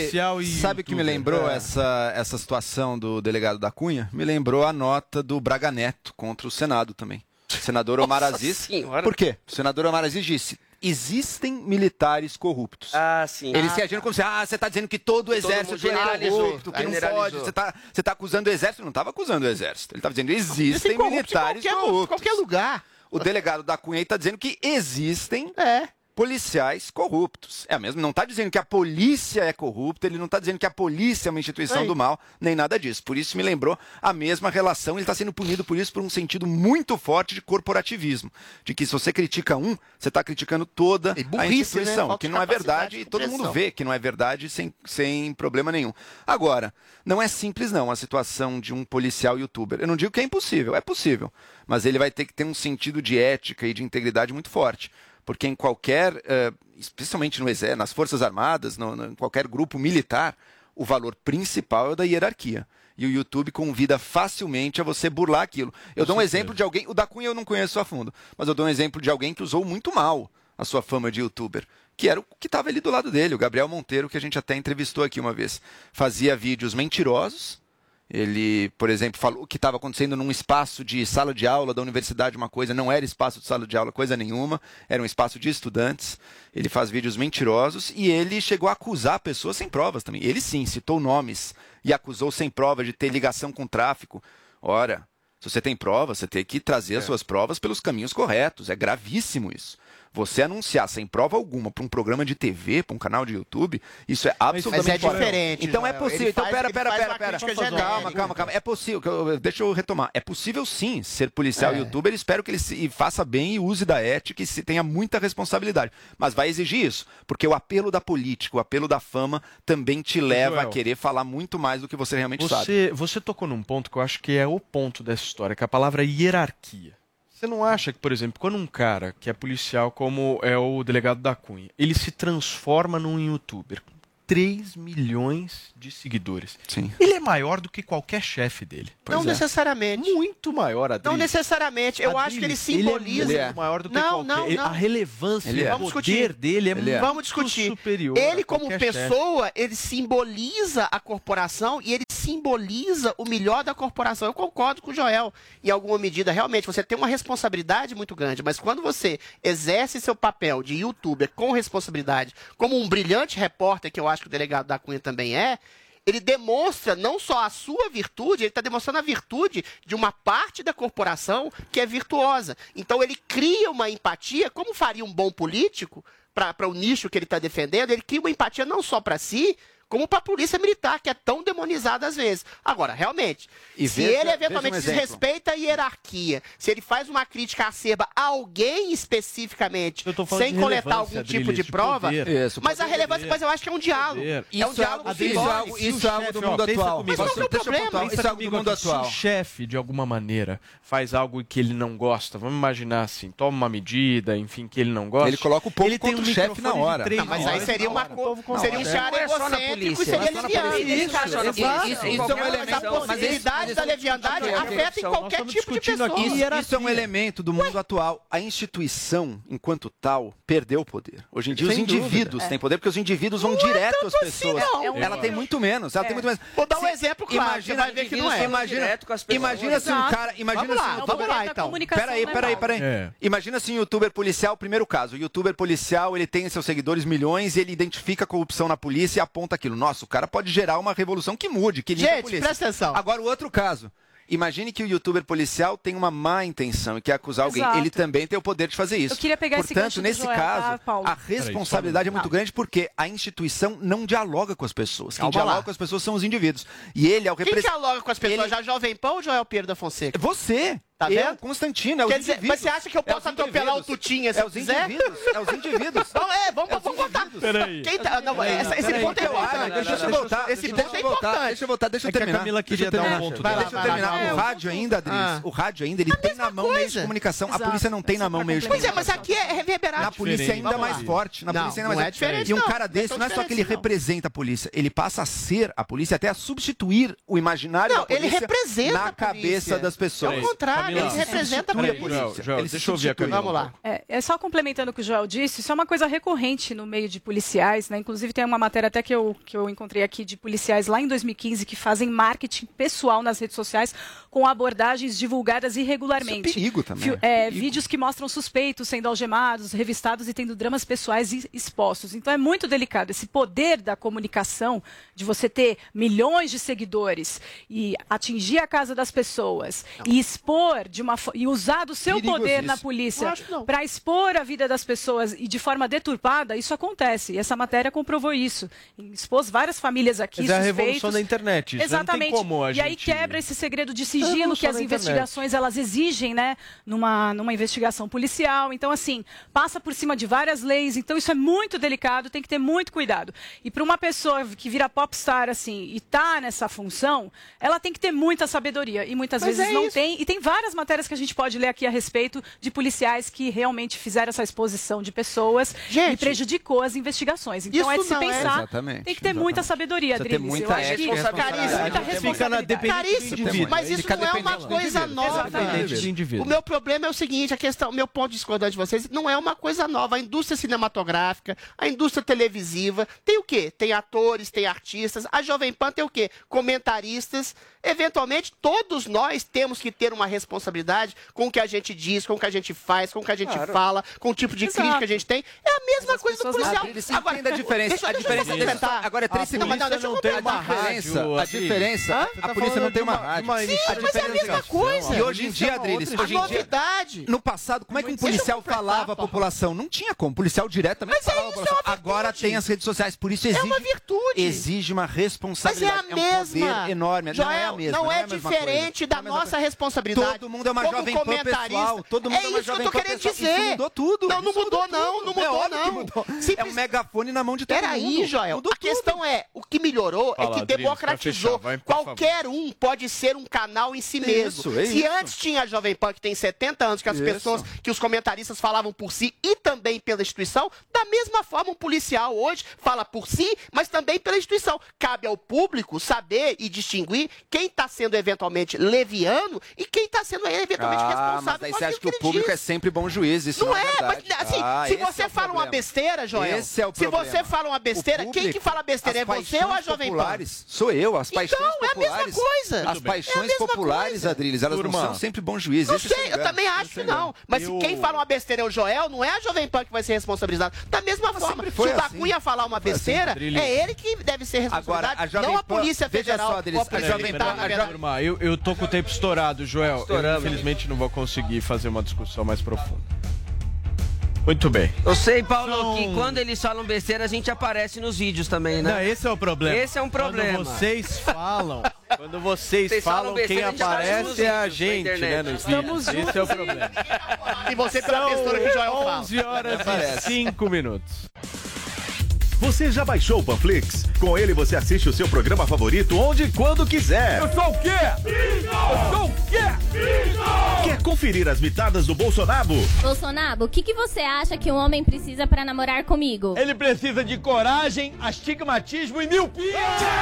Sabe o que me lembrou essa situação do delegado da Cunha? Me lembrou a nota do Braga Neto contra o Senado também. O senador Omar Aziz. Por quê? O senador Omar Aziz disse: existem militares corruptos. Sim. Eles se agiram como se, você está dizendo que todo o exército é corrupto, que não pode, você tá acusando o exército. Não estava acusando o exército. Ele estava dizendo, existem militares corruptos. Em qualquer lugar. O delegado da Cunha está dizendo que existem policiais corruptos. É mesmo, não está dizendo que a polícia é corrupta, ele não está dizendo que a polícia é uma instituição do mal, nem nada disso. Por isso me lembrou a mesma relação, ele está sendo punido por isso por um sentido muito forte de corporativismo. De que se você critica um, você está criticando toda a instituição, né? Que não é verdade e todo mundo vê que não é verdade sem problema nenhum. Agora, não é simples não a situação de um policial youtuber. Eu não digo que é impossível, é possível, mas ele vai ter que ter um sentido de ética e de integridade muito forte. Porque em qualquer, especialmente no exército, nas Forças Armadas, em qualquer grupo militar, o valor principal é o da hierarquia. E o YouTube convida facilmente a você burlar aquilo. Eu dou um exemplo de alguém, o da Cunha eu não conheço a fundo, mas eu dou um exemplo de alguém que usou muito mal a sua fama de youtuber, que era o que estava ali do lado dele, o Gabriel Monteiro, que a gente até entrevistou aqui uma vez. Fazia vídeos mentirosos. Ele, por exemplo, falou que estava acontecendo num espaço de sala de aula da universidade, uma coisa, não era espaço de sala de aula, coisa nenhuma, era um espaço de estudantes. Ele faz vídeos mentirosos e ele chegou a acusar pessoas sem provas também. Ele sim, citou nomes e acusou sem prova de ter ligação com tráfico. Ora, se você tem prova, você tem que trazer as suas provas pelos caminhos corretos. É gravíssimo isso. Você anunciar sem prova alguma para um programa de TV, para um canal de YouTube, isso é absolutamente... Mas é diferente. Então é possível. Então, pera. Calma. É possível. Deixa eu retomar. É possível sim ser policial e youtuber. Espero que ele faça bem e use da ética e tenha muita responsabilidade. Mas vai exigir isso. Porque o apelo da política, o apelo da fama também te leva a querer falar muito mais do que você realmente sabe. Você tocou num ponto que eu acho que é o ponto dessa história, que é a palavra hierarquia. Você não acha que, por exemplo, quando um cara que é policial, como é o delegado da Cunha, ele se transforma num youtuber com 3 milhões de seguidores, ele é maior do que qualquer chefe dele? Não necessariamente. Muito maior, Adriles. Não necessariamente. Eu acho que ele simboliza... Ele é muito maior do que qualquer... A relevância, o poder dele é muito Vamos discutir. superior. Ele, como pessoa, ele simboliza a corporação e ele simboliza o melhor da corporação. Eu concordo com o Joel. Em alguma medida, realmente, você tem uma responsabilidade muito grande, mas quando você exerce seu papel de youtuber com responsabilidade, como um brilhante repórter, que eu acho que o delegado da Cunha também é, ele demonstra não só a sua virtude, ele está demonstrando a virtude de uma parte da corporação que é virtuosa. Então ele cria uma empatia, como faria um bom político, para o nicho que ele está defendendo, ele cria uma empatia não só para si, como para a polícia militar, que é tão demonizada às vezes. Agora, realmente, se ele eventualmente desrespeita a hierarquia, se ele faz uma crítica acerba a alguém especificamente, sem coletar algum tipo de prova, mas a relevância, mas eu acho que é um diálogo. É um diálogo simbólico. Isso é algo do mundo atual. Mas qual que é o problema? Isso é algo do mundo atual. Se o chefe, de alguma maneira, faz algo que ele não gosta, vamos imaginar assim, toma uma medida, enfim, que ele não gosta. Ele coloca o povo contra o chefe na hora. Mas aí seria um cara egocêntrico e seria leviano. Isso é um elemento. A possibilidade da leviandade afeta em qualquer tipo de pessoa. Isso é um elemento do mundo atual. A instituição, enquanto tal, perdeu o poder. Hoje em dia os indivíduos têm poder, porque os indivíduos vão direto às pessoas. Ela tem muito menos. Vou dar um exemplo claro, você vai ver que não é. Imagina se um cara... Vamos lá, então. Peraí. Imagina se um youtuber policial, primeiro caso, o youtuber policial, ele tem seus seguidores milhões, ele identifica a corrupção na polícia e aponta aquilo. Nossa, o cara pode gerar uma revolução que mude, que limpa a polícia. Presta atenção. Agora, o outro caso. Imagine que o youtuber policial tem uma má intenção e quer acusar alguém. Ele também tem o poder de fazer isso. Eu queria pegar Portanto, nesse caso, a responsabilidade é muito grande porque a instituição não dialoga com as pessoas. Quem dialoga com as pessoas são os indivíduos. E ele é o representante. Quem dialoga com as pessoas? Já Jovem Pan ou Joel Pedro da Fonseca? Você. Tá vendo? Constantino, Quer dizer, mas você acha que eu posso atropelar o Tutinha se eu quiser? É os indivíduos. Vamos voltar. Peraí. Esse ponto é importante. Deixa eu voltar. Esse ponto é importante. Deixa eu terminar. A Camila queria dar um ponto. Deixa eu terminar. O rádio ainda, Adriles, o rádio ainda, ele tem na mão meio de comunicação. A polícia não tem na mão meio de comunicação. Pois é, mas aqui é reverberado. Na polícia ainda mais forte. Na polícia ainda mais diferente. E um cara desse, não é só que ele representa a polícia, ele passa a ser a polícia, até a substituir o imaginário da polícia ele representa na cabeça das pessoas. Ao contrário, ele representa a polícia. Deixa eu ouvir a Camila. Vamos lá. Só complementando o que o Joel disse, isso é uma coisa recorrente no meio de policiais, né? Inclusive tem uma matéria até que eu encontrei aqui de policiais lá em 2015 que fazem marketing pessoal nas redes sociais com abordagens divulgadas irregularmente. Isso é perigo também. Vídeos que mostram suspeitos sendo algemados, revistados e tendo dramas pessoais expostos. Então é muito delicado. Esse poder da comunicação, de você ter milhões de seguidores e atingir a casa das pessoas e expor e usar do seu poder na polícia para expor a vida das pessoas e de forma deturpada, isso acontece. E essa matéria comprovou isso. Expôs várias famílias aqui, suspeitos. É a revolução da internet. Isso exatamente. Não tem como e aí quebra esse segredo de sigilo que as investigações elas exigem, né, numa investigação policial. Então, assim, passa por cima de várias leis. Então, isso é muito delicado, tem que ter muito cuidado. E para uma pessoa que vira popstar, assim, e tá nessa função, ela tem que ter muita sabedoria. E muitas vezes não tem. E tem vários várias matérias que a gente pode ler aqui a respeito de policiais que realmente fizeram essa exposição de pessoas e prejudicou as investigações. Então é de se pensar, tem que ter muita sabedoria, Adriles. Muita Fica na dependência do indivíduo. Mas isso não é uma coisa nova. O meu problema é o seguinte, o meu ponto de discordância de vocês não é uma coisa nova. A indústria cinematográfica, a indústria televisiva, tem o quê? Tem atores, tem artistas. A Jovem Pan tem o quê? Comentaristas. Eventualmente, todos nós temos que ter uma responsabilidade com o que a gente diz, com o que a gente faz, com o que a gente fala, com o tipo de crítica que a gente tem. É a mesma coisa do policial. Agora, a diferença. Agora é 3 segundos. Não tem uma rádio. A diferença. A polícia não tem uma rádio. Sim, mas é a mesma coisa. E hoje em dia, Adriles, a novidade. No passado, como é que um policial falava à população? Não tinha como. Policial diretamente falava à população. Agora tem as redes sociais. Por isso exige. É uma virtude. Exige uma responsabilidade. Mas é a mesma. Um poder enorme. Não é a mesma. Não é diferente da nossa responsabilidade. Todo mundo é uma Jovem Pan pessoal. Todo mundo é uma Jovem Pan pessoal. Dizer. Isso mudou tudo. Não mudou não. Não mudou não. É um megafone na mão de todo mundo. Peraí, Joel. A questão é, o que melhorou é que democratizou. Qualquer um pode ser um canal em si mesmo. Se antes tinha a Jovem Pan, que tem 70 anos, que as pessoas, que os comentaristas falavam por si e também pela instituição, da mesma forma um policial hoje fala por si, mas também pela instituição. Cabe ao público saber e distinguir quem está sendo eventualmente leviano e quem está sendo eventualmente responsável. Mas daí você acha que o público é sempre bom juiz, isso não é verdade. Mas assim, se você fala uma besteira, Joel, esse é o problema. Se você fala uma besteira, quem que fala besteira? É você ou a Jovem Pan? Sou eu, as paixões populares. É a mesma coisa. As paixões populares, Adriles, elas não são sempre bons juízes. Não sei, eu também acho que não. Mas se quem fala uma besteira é o Joel, não é a Jovem Pan que vai ser responsabilizado. Da mesma forma, se o da Cunha falar uma besteira, é ele que deve ser responsabilizado, não a Polícia Federal. Eu tô com o tempo estourado, Joel. Eu, infelizmente, não vou conseguir fazer uma discussão mais profunda. Muito bem. Eu sei, Paulo, que quando eles falam besteira, a gente aparece nos vídeos também, né? Não, esse é o problema. Esse é um problema. Quando vocês falam, quem aparece é a gente, né? Nos vídeos. Esse é o problema. E você pela besteira que o Joel fala. 11 horas e 5 minutos. Você já baixou o Panflix? Com ele você assiste o seu programa favorito onde e quando quiser. Eu sou o quê? Eu sou o quê? Quer conferir as mitadas do Bolsonaro? Bolsonaro, o que você acha que um homem precisa para namorar comigo? Ele precisa de coragem, astigmatismo e miopia.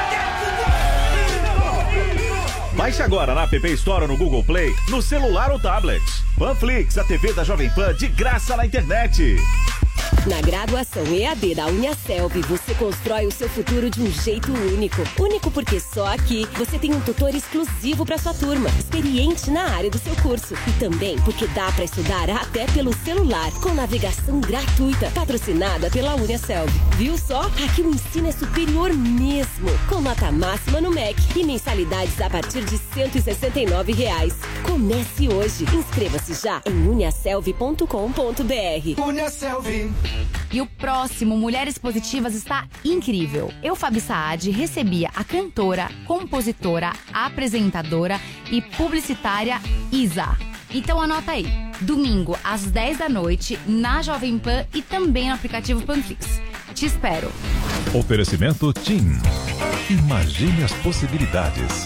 Baixe agora na App Store ou no Google Play, no celular ou tablet. Panflix, a TV da Jovem Pan de graça na internet. Na graduação EAD da Uniaselv, você constrói o seu futuro de um jeito único. Único porque só aqui você tem um tutor exclusivo para sua turma, experiente na área do seu curso. E também porque dá para estudar até pelo celular, com navegação gratuita, patrocinada pela Uniaselv. Viu só? Aqui o ensino é superior mesmo, com nota máxima no MEC e mensalidades a partir de R$169. Comece hoje. Inscreva-se já em uniaselv.com.br. Uniaselv. E o próximo Mulheres Positivas está incrível. Eu, Fabi Saad, recebia a cantora, compositora, apresentadora e publicitária Isa. Então anota aí, domingo às 10 da noite, na Jovem Pan e também no aplicativo Panflix. Te espero. Oferecimento TIM. Imagine as possibilidades.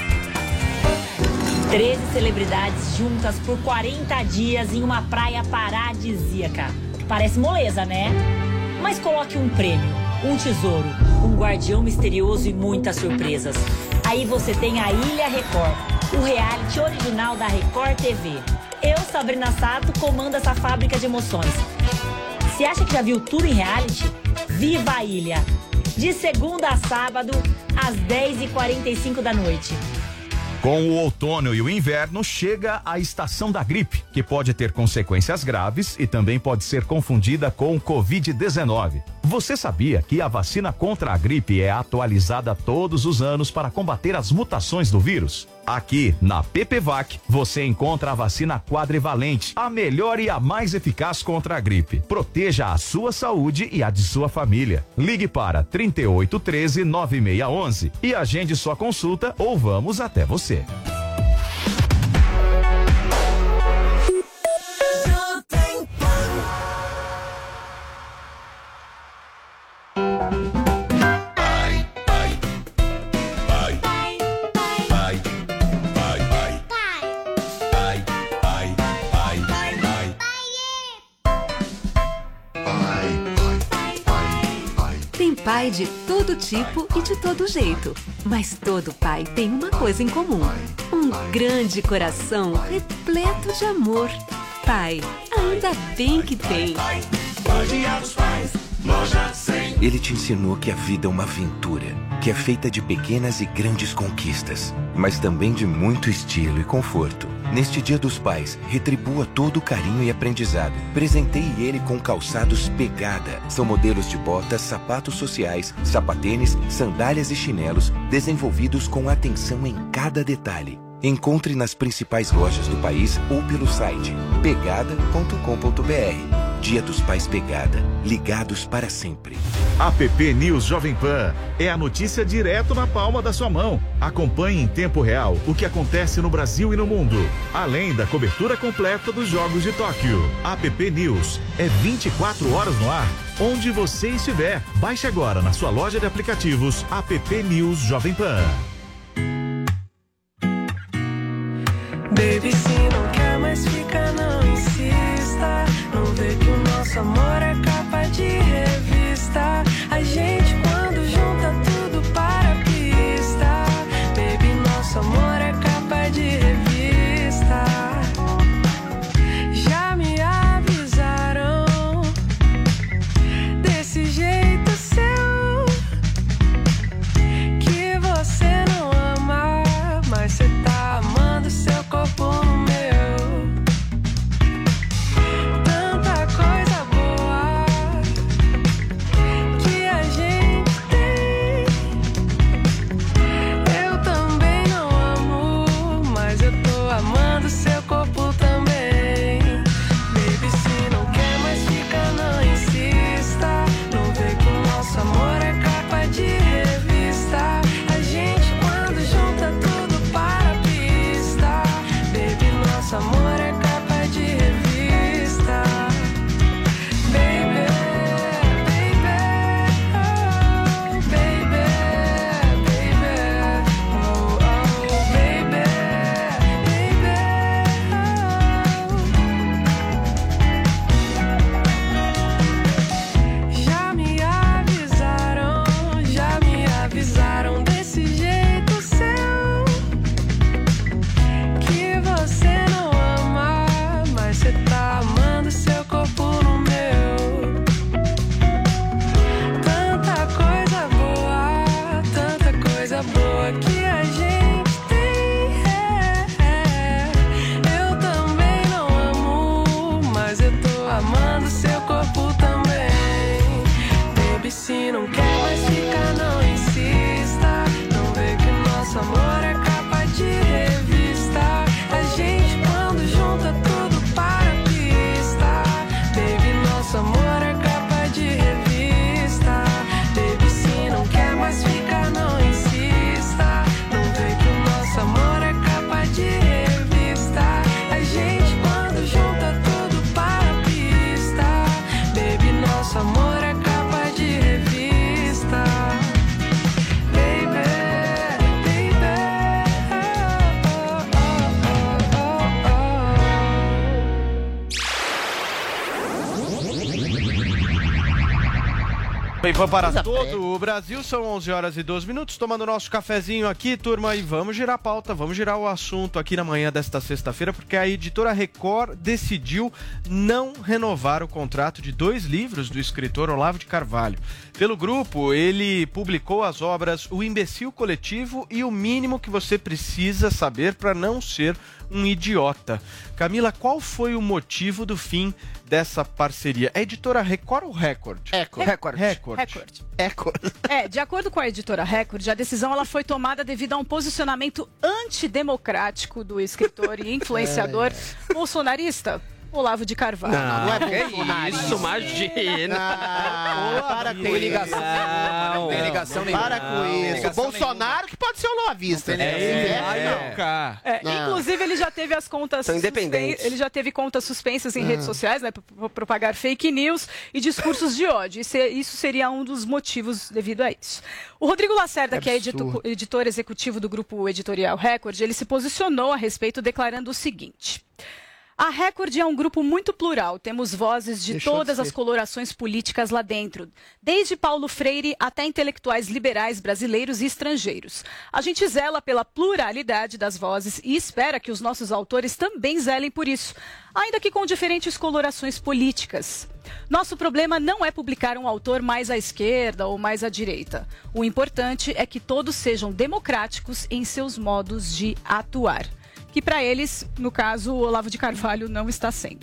13 celebridades juntas por 40 dias em uma praia paradisíaca. Parece moleza, né? Mas coloque um prêmio, um tesouro, um guardião misterioso e muitas surpresas. Aí você tem a Ilha Record, o reality original da Record TV. Eu, Sabrina Sato, comando essa fábrica de emoções. Se acha que já viu tudo em reality? Viva a Ilha! De segunda a sábado, às 10h45 da noite. Com o outono e o inverno, chega a estação da gripe, que pode ter consequências graves e também pode ser confundida com o Covid-19. Você sabia que a vacina contra a gripe é atualizada todos os anos para combater as mutações do vírus? Aqui, na PPVAC, você encontra a vacina quadrivalente, a melhor e a mais eficaz contra a gripe. Proteja a sua saúde e a de sua família. Ligue para 3813-9611 e agende sua consulta ou vamos até você. pai de todo tipo e de todo jeito. Mas todo pai tem uma coisa em comum: um grande coração repleto de amor. Pai, ainda bem que tem. Dia dos Pais, Loja 100. Ele te ensinou que a vida é uma aventura, que é feita de pequenas e grandes conquistas, mas também de muito estilo e conforto. Neste Dia dos Pais, retribua todo o carinho e aprendizado. Presenteie ele com calçados Pegada. São modelos de botas, sapatos sociais, sapatênis, sandálias e chinelos, desenvolvidos com atenção em cada detalhe. Encontre nas principais lojas do país ou pelo site pegada.com.br. Dia dos Pais Pegada. Ligados para sempre. APP News Jovem Pan é a notícia direto na palma da sua mão. Acompanhe em tempo real o que acontece no Brasil e no mundo, além da cobertura completa dos Jogos de Tóquio. APP News é 24 horas no ar, onde você estiver. Baixe agora na sua loja de aplicativos APP News Jovem Pan. Baby, se não quer mais ficar, não insista. Não vê que o nosso amor é capa de revista. A gente quando junta tudo para a pista. Baby, nosso amor é capa de revista. Já me avisaram desse jeito seu, que você não ama, mas você tá amando seu corpo no meu. Tanta coisa boa que a gente tem. Eu também não amo, mas eu tô amando seu corpo também. Baby, se não quer mais ficar, não insista. Não vê que o nosso amor é capa de revista. A gente quando junta tudo para a pista. Baby, nosso amor é capa de revista. Baby, baby, oh, baby, baby, oh, oh, baby, baby, já me avisaram desse jeito seu, que você não ama, mas você tá amando seu corpo no meu. Tanta coisa boa que a gente tem. Eu também não amo, mas eu tô amando seu corpo também. Baby, se não quer mais ficar, não insista. Não vê que o nosso amor é capa de revista. A gente quando junta tudo para a pista. Baby, nosso amor é capa de revista. Baby, se não quer mais ficar, não insista. Não vê que o nosso amor é capa de revista. A gente quando junta tudo para a pista. Baby, nosso amor é capa de revista. Baby, baby, oh, oh, Bem, vamos para todo o Brasil, são 11 horas e 12 minutos, tomando nosso cafezinho aqui, turma, e vamos girar a pauta, vamos girar o assunto aqui na manhã desta sexta-feira, porque a editora Record decidiu não renovar o contrato de 2 livros do escritor Olavo de Carvalho. Pelo grupo, ele publicou as obras O Imbecil Coletivo e O Mínimo que Você Precisa Saber para Não Ser um Idiota. Camila, qual foi o motivo do fim dessa parceria? É a editora Record ou Record? Record. De acordo com a editora Record, a decisão ela foi tomada devido a um posicionamento antidemocrático do escritor e influenciador bolsonarista Olavo de Carvalho. Não é Isso, imagina. Para com ligação. Não tem ligação nenhuma. Para com isso. Bolsonaro que pode ser o olavista, né? Inclusive, ele já teve as contas São independentes. ele já teve contas suspensas em redes sociais, né, por propagar fake news e discursos de ódio. Isso seria um dos motivos devido a isso. O Rodrigo Lacerda, que é editor executivo do grupo editorial Record, ele se posicionou a respeito declarando o seguinte: A Record é um grupo muito plural. Temos vozes de todas as colorações políticas lá dentro, desde Paulo Freire até intelectuais liberais brasileiros e estrangeiros. A gente zela pela pluralidade das vozes e espera que os nossos autores também zelem por isso, ainda que com diferentes colorações políticas. Nosso problema não é publicar um autor mais à esquerda ou mais à direita. O importante é que todos sejam democráticos em seus modos de atuar. Que para eles, no caso, o Olavo de Carvalho não está sendo.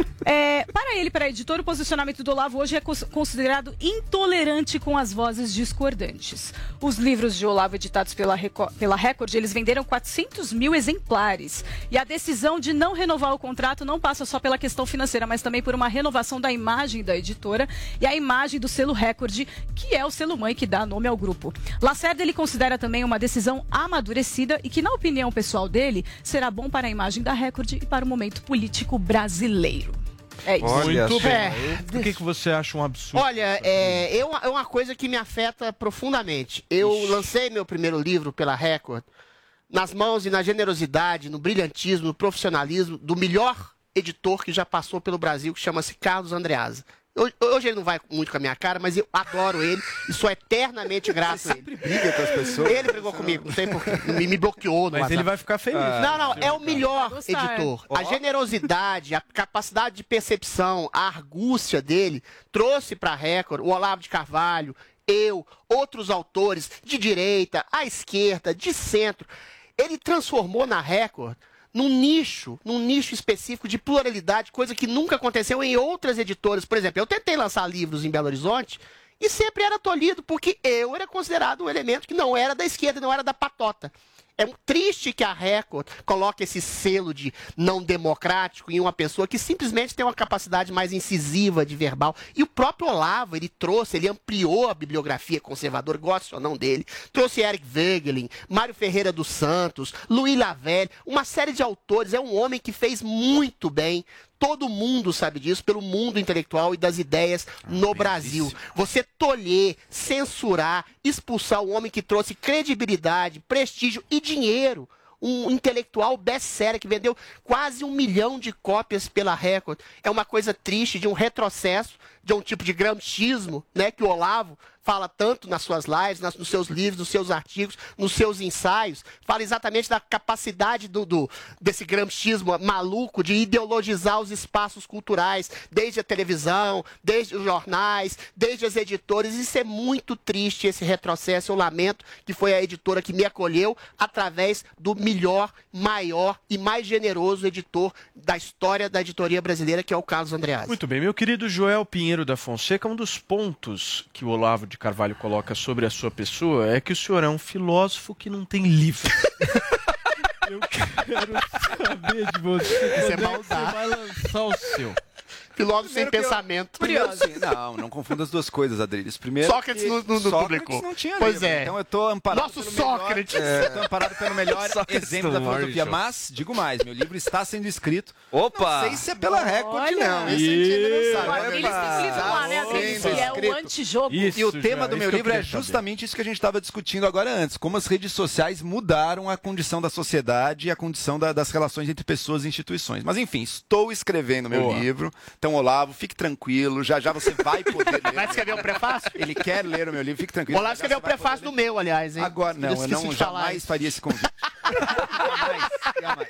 Para a editora, o posicionamento do Olavo hoje é considerado intolerante com as vozes discordantes. Os livros de Olavo editados pela Record, eles venderam 400 mil exemplares. E a decisão de não renovar o contrato não passa só pela questão financeira, mas também por uma renovação da imagem da editora e a imagem do selo Record, que é o selo mãe que dá nome ao grupo. Lacerda, ele considera também uma decisão amadurecida e que, na opinião pessoal dele, será bom para a imagem da Record e para o momento político brasileiro. É isso. Muito bem. Por que você acha um absurdo? Olha, é uma coisa que me afeta profundamente. Eu lancei meu primeiro livro pela Record nas mãos e na generosidade, no brilhantismo, no profissionalismo do melhor editor que já passou pelo Brasil, que chama-se Carlos Andreasa. Hoje ele não vai muito com a minha cara, mas eu adoro ele e sou eternamente grato a ele. Sempre briga com as pessoas. Ele brigou comigo, não sei porquê. Me bloqueou no Mas WhatsApp. ele vai ficar feliz. Não, é o melhor editor. A generosidade, a capacidade de percepção, a argúcia dele trouxe para a Record o Olavo de Carvalho, eu, outros autores de direita, à esquerda, de centro. Ele transformou na Record num nicho específico de pluralidade, coisa que nunca aconteceu em outras editoras. Por exemplo, eu tentei lançar livros em Belo Horizonte e sempre era tolhido, porque eu era considerado um elemento que não era da esquerda, não era da patota. É triste que a Record coloque esse selo de não democrático em uma pessoa que simplesmente tem uma capacidade mais incisiva de verbal. E o próprio Olavo, ele ampliou a bibliografia conservadora, gosta ou não dele. Trouxe Eric Voegelin, Mário Ferreira dos Santos, Louis Lavelle, uma série de autores. É um homem que fez muito bem. Todo mundo sabe disso, pelo mundo intelectual e das ideias no Brasil. Você tolher, censurar, expulsar um homem que trouxe credibilidade, prestígio e dinheiro. Um intelectual best-seller que vendeu quase 1 milhão de cópias pela Record. É uma coisa triste, de um retrocesso, de um tipo de gramscismo, né, que o Olavo fala tanto nas suas lives, nos seus livros, nos seus artigos, nos seus ensaios. Fala exatamente da capacidade desse gramscismo maluco de ideologizar os espaços culturais, desde a televisão, desde os jornais, desde as editoras. Isso é muito triste, esse retrocesso. Eu lamento que foi a editora que me acolheu através do melhor, maior e mais generoso editor da história da editoria brasileira, que é o Carlos Andreasa. Muito bem, meu querido Joel Pinheiro da Fonseca, um dos pontos que o Olavo de Carvalho coloca sobre a sua pessoa é que o senhor é um filósofo que não tem livro. Eu quero saber de você. Isso é maldade. Você vai lançar o seu. Filósofo sem pensamento. Primeiro, assim, não confunda as duas coisas, Adriles. Primeiro, Sócrates não publicou. Não tinha pois livro. é. Então eu tô amparado Nosso Sócrates. Tô amparado pelo melhor exemplo da filosofia. Mas, digo mais, meu livro está sendo escrito. Opa! Não sei se é pela Record, não. Esse a gente ainda não sabe. Eles têm um livro lá, né, Adriles? Que é o antijogo. E o tema do meu livro é justamente isso que a gente estava discutindo agora antes. Como as redes sociais mudaram a condição da sociedade e a condição das relações entre pessoas e instituições. Mas, enfim, estou escrevendo meu livro. Então, Olavo, fique tranquilo. Já você vai poder ler. Vai escrever o prefácio? Ele quer ler o meu livro, fique tranquilo. Olavo escreveu o prefácio do meu, aliás, hein? Agora, não, eu jamais faria esse convite. Jamais.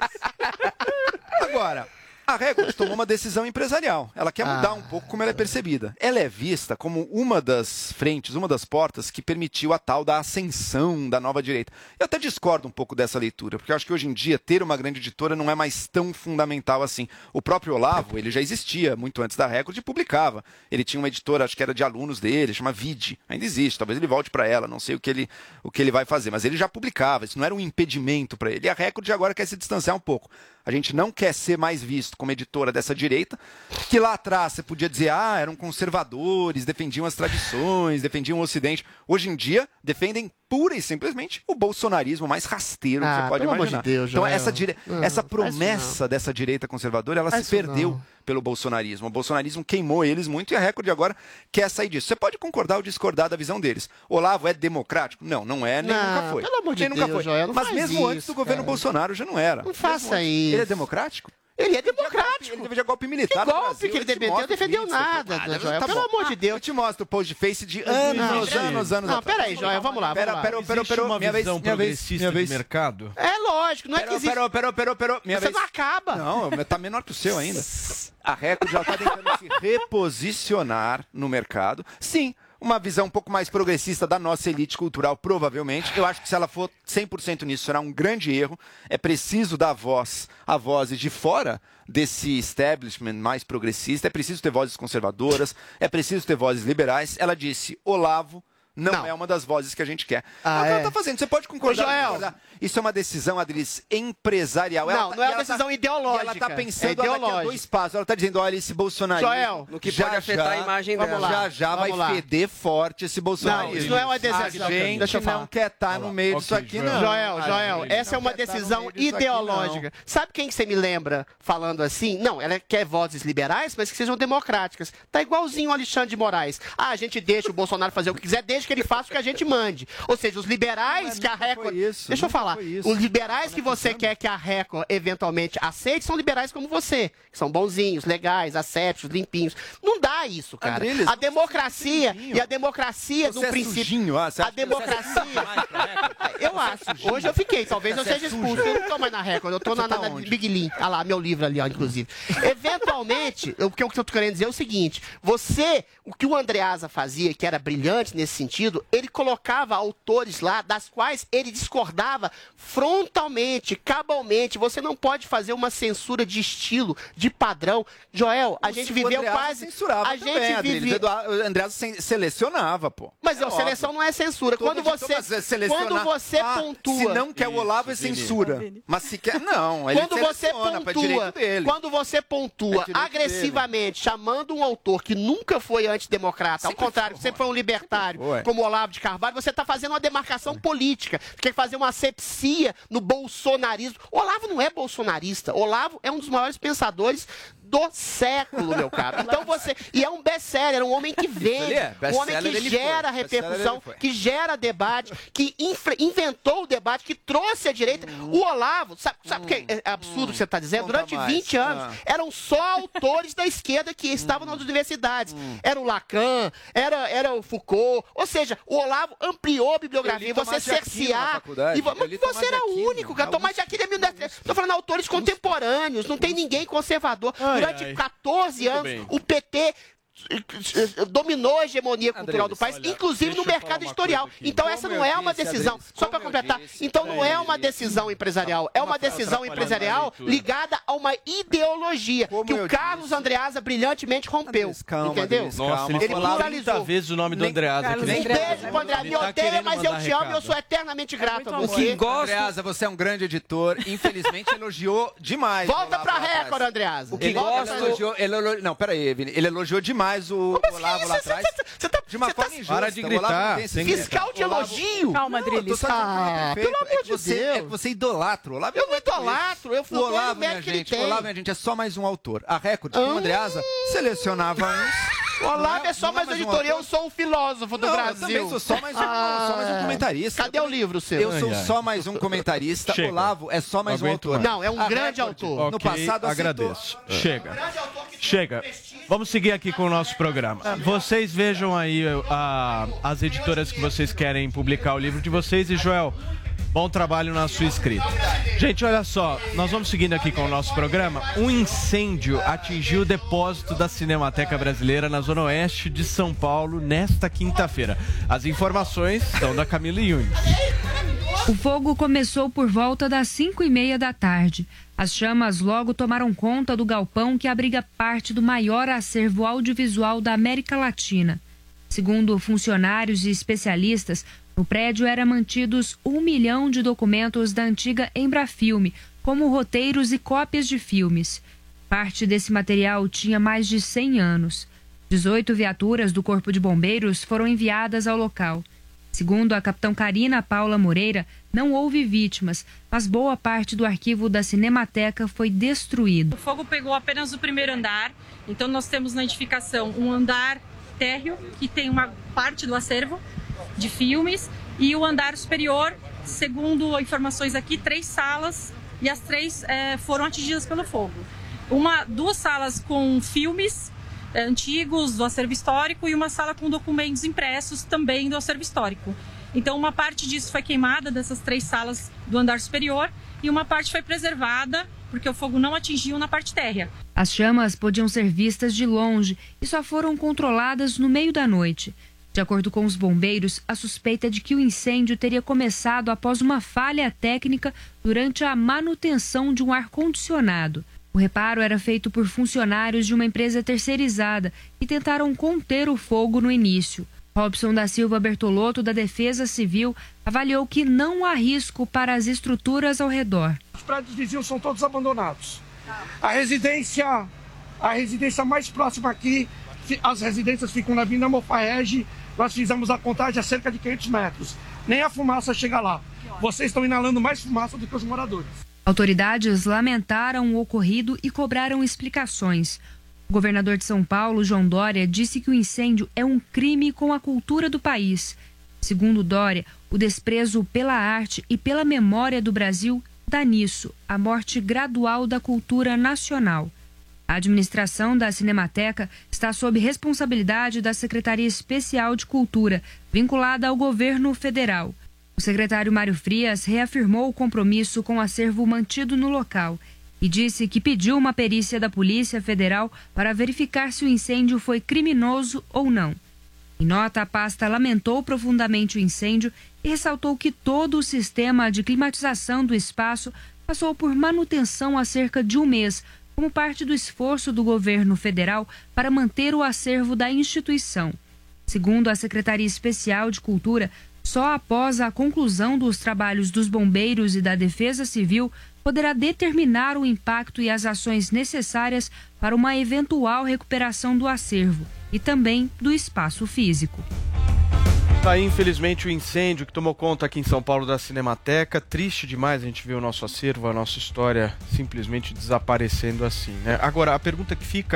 Agora, a Record tomou uma decisão empresarial. Ela quer mudar um pouco como ela é percebida. Ela é vista como uma das frentes, uma das portas que permitiu a tal da ascensão da nova direita. Eu até discordo um pouco dessa leitura, porque eu acho que hoje em dia ter uma grande editora não é mais tão fundamental assim. O próprio Olavo, ele já existia muito antes da Record e publicava. Ele tinha uma editora, acho que era de alunos dele, chama Vide. Ainda existe, talvez ele volte para ela, não sei o que ele vai fazer, mas ele já publicava, isso não era um impedimento para ele. E a Record agora quer se distanciar um pouco. A gente não quer ser mais visto como editora dessa direita, que lá atrás você podia dizer, eram conservadores, defendiam as tradições, defendiam o Ocidente. Hoje em dia, defendem pura e simplesmente o bolsonarismo mais rasteiro que você pode imaginar. De Deus, então, essa promessa dessa direita conservadora, ela se perdeu pelo bolsonarismo. O bolsonarismo queimou eles muito e a Record agora quer sair disso. Você pode concordar ou discordar da visão deles. Olavo é democrático? Não, não é, nem nunca foi. Pelo amor de Deus, Joel, não mas faz mesmo isso, antes do governo Bolsonaro já não era. Não faça isso. Ele é democrático? Ele é democrático. Ele defendia golpe militar. Que golpe que ele defendeu? Não defendeu nada, Joel. Pelo amor de Deus. Eu te mostro o postface de anos. Não, peraí, Joel, vamos lá. Pera. Uma visão progressista de mercado? É lógico, não é que existe... Você não acaba. Não, tá menor que o seu ainda. A Record já tá tentando se reposicionar no mercado. Sim, uma visão um pouco mais progressista da nossa elite cultural, provavelmente. Eu acho que se ela for 100% nisso, será um grande erro. É preciso dar voz a vozes de fora desse establishment mais progressista. É preciso ter vozes conservadoras, é preciso ter vozes liberais. Ela disse, Olavo não é uma das vozes que a gente quer. É o que ela tá fazendo. Você pode concordar. Joel. Isso é uma decisão, Adriles, empresarial. Não é uma decisão ideológica. Ela tá pensando daqui a 2 passos. Ela tá dizendo, olha, esse bolsonarismo... Joel, no que pode afetar a imagem dela. Já vai feder forte esse bolsonarismo. Não, isso não é uma decisão. A gente não quer estar no meio disso aqui, não. Joel, essa é uma decisão ideológica. Sabe quem que você me lembra falando assim? Não, ela quer vozes liberais, mas que sejam democráticas. Tá igualzinho o Alexandre de Moraes. A gente deixa o Bolsonaro fazer o que quiser, desde que ele faça o que a gente mande. Ou seja, os liberais que a Record... Deixa eu falar. Os liberais que você quer que a Record eventualmente aceite são liberais como você, que são bonzinhos, legais, ascéticos, limpinhos. Não dá isso, cara. Adriles, a democracia e a democracia do princípio... A democracia... Eu acho. Hoje eu fiquei. Talvez eu seja expulso. Eu não tô mais na Record. Eu tô na Big Lin. Ah lá, meu livro ali, ó, inclusive. Eventualmente, o que eu tô querendo dizer é o seguinte. O que o Andreasa fazia, que era brilhante nesse sentido, ele colocava autores lá, das quais ele discordava frontalmente, cabalmente. Você não pode fazer uma censura de estilo, de padrão. Joel, a gente viveu quase... A gente vivia... O Andreasa selecionava, pô. Mas a seleção não é censura. Quando você pontua... Se não quer o Olavo, é censura. Mas se quer... Não, ele Quando você pontua agressivamente, chamando um autor que nunca foi antidemocrata, ao contrário, sempre foi um libertário, como o Olavo de Carvalho, você está fazendo uma demarcação política. Quer fazer uma asepsia no bolsonarismo. Olavo não é bolsonarista. Olavo é um dos maiores pensadores do século, meu caro. Então você... E é um best-seller, um homem que vende, um homem que gera repercussão, que gera debate, que inventou o debate, que trouxe a direita. O Olavo, sabe o que é absurdo que você está dizendo? Durante 20 anos, eram só autores da esquerda que estavam nas universidades. Era o Lacan, era o Foucault. Ou seja, o Olavo ampliou a bibliografia. Você cercear... Mas você era o único, cara. Tomás de Aquino é 1900. Estou falando de autores contemporâneos. Não tem ninguém conservador. Durante 14 anos, o PT dominou a hegemonia cultural do país, inclusive no mercado editorial. Então essa não é uma decisão, só para completar, então não é uma decisão empresarial, é uma decisão empresarial ligada a uma ideologia que o Carlos Andreasa brilhantemente rompeu, entendeu? Nossa, ele pluralizou vezes o nome do Andreasa. Um beijo pro Andreasa, me odeia, mas eu te amo e eu sou eternamente grato a você. Andreasa, você é um grande editor, infelizmente elogiou demais. Volta pra Record, Andreasa. Não, peraí, Vini, ele elogiou demais o Olavo lá atrás. De uma forma injusta. Para de gritar. Fiscal de elogio. Calma, Adriles. Pelo amor de Deus. É que você idolatra o Olavo. Eu não idolatro. Eu falo o Olavo, minha gente. O Olavo, minha gente, é só mais um autor. A Record, com o Andreasa, selecionava uns... O Olavo é só mais um editor. Eu sou um filósofo do Brasil. Eu também sou só mais um comentarista. Cadê o livro seu? Eu sou só mais um comentarista. Chega. Olavo é só mais um autor. Não, é um grande autor. No passado, agradeço. Chega. Vamos seguir aqui com o nosso programa. Vocês vejam aí as editoras que vocês querem publicar o livro de vocês. E, Joel, bom trabalho na sua escrita. Gente, olha só, nós vamos seguindo aqui com o nosso programa. Um incêndio atingiu o depósito da Cinemateca Brasileira na Zona Oeste de São Paulo nesta quinta-feira. As informações são da Camila Yunes. O fogo começou por volta das 5h30 da tarde. As chamas logo tomaram conta do galpão que abriga parte do maior acervo audiovisual da América Latina. Segundo funcionários e especialistas, no prédio eram mantidos 1 milhão de documentos da antiga Embrafilme, como roteiros e cópias de filmes. Parte desse material tinha mais de 100 anos. 18 viaturas do Corpo de Bombeiros foram enviadas ao local. Segundo a capitã Karina Paula Moreira, não houve vítimas, mas boa parte do arquivo da Cinemateca foi destruído. O fogo pegou apenas o primeiro andar, então nós temos na edificação um andar térreo, que tem uma parte do acervo de filmes, e o andar superior, segundo informações aqui, 3 salas, e as 3 foram atingidas pelo fogo. duas salas com filmes antigos do acervo histórico e uma sala com documentos impressos também do acervo histórico. Então, uma parte disso foi queimada, dessas 3 salas do andar superior, e uma parte foi preservada, porque o fogo não atingiu na parte térrea. As chamas podiam ser vistas de longe e só foram controladas no meio da noite. De acordo com os bombeiros, a suspeita é de que o incêndio teria começado após uma falha técnica durante a manutenção de um ar-condicionado. O reparo era feito por funcionários de uma empresa terceirizada que tentaram conter o fogo no início. Robson da Silva Bertolotto, da Defesa Civil, avaliou que não há risco para as estruturas ao redor. Os prédios vizinhos são todos abandonados. A residência mais próxima aqui, as residências ficam na Avenida Mofarrege. Nós fizemos a contagem a cerca de 500 metros. Nem a fumaça chega lá. Vocês estão inalando mais fumaça do que os moradores. Autoridades lamentaram o ocorrido e cobraram explicações. O governador de São Paulo, João Dória, disse que o incêndio é um crime com a cultura do país. Segundo Dória, o desprezo pela arte e pela memória do Brasil dá nisso a morte gradual da cultura nacional. A administração da Cinemateca está sob responsabilidade da Secretaria Especial de Cultura, vinculada ao governo federal. O secretário Mário Frias reafirmou o compromisso com o acervo mantido no local e disse que pediu uma perícia da Polícia Federal para verificar se o incêndio foi criminoso ou não. Em nota, a pasta lamentou profundamente o incêndio e ressaltou que todo o sistema de climatização do espaço passou por manutenção há cerca de um mês, como parte do esforço do governo federal para manter o acervo da instituição. Segundo a Secretaria Especial de Cultura, só após a conclusão dos trabalhos dos bombeiros e da Defesa Civil poderá determinar o impacto e as ações necessárias para uma eventual recuperação do acervo e também do espaço físico. Aí, infelizmente, o incêndio que tomou conta aqui em São Paulo da Cinemateca. Triste demais a gente ver o nosso acervo, a nossa história simplesmente desaparecendo assim, né? Agora, a pergunta que fica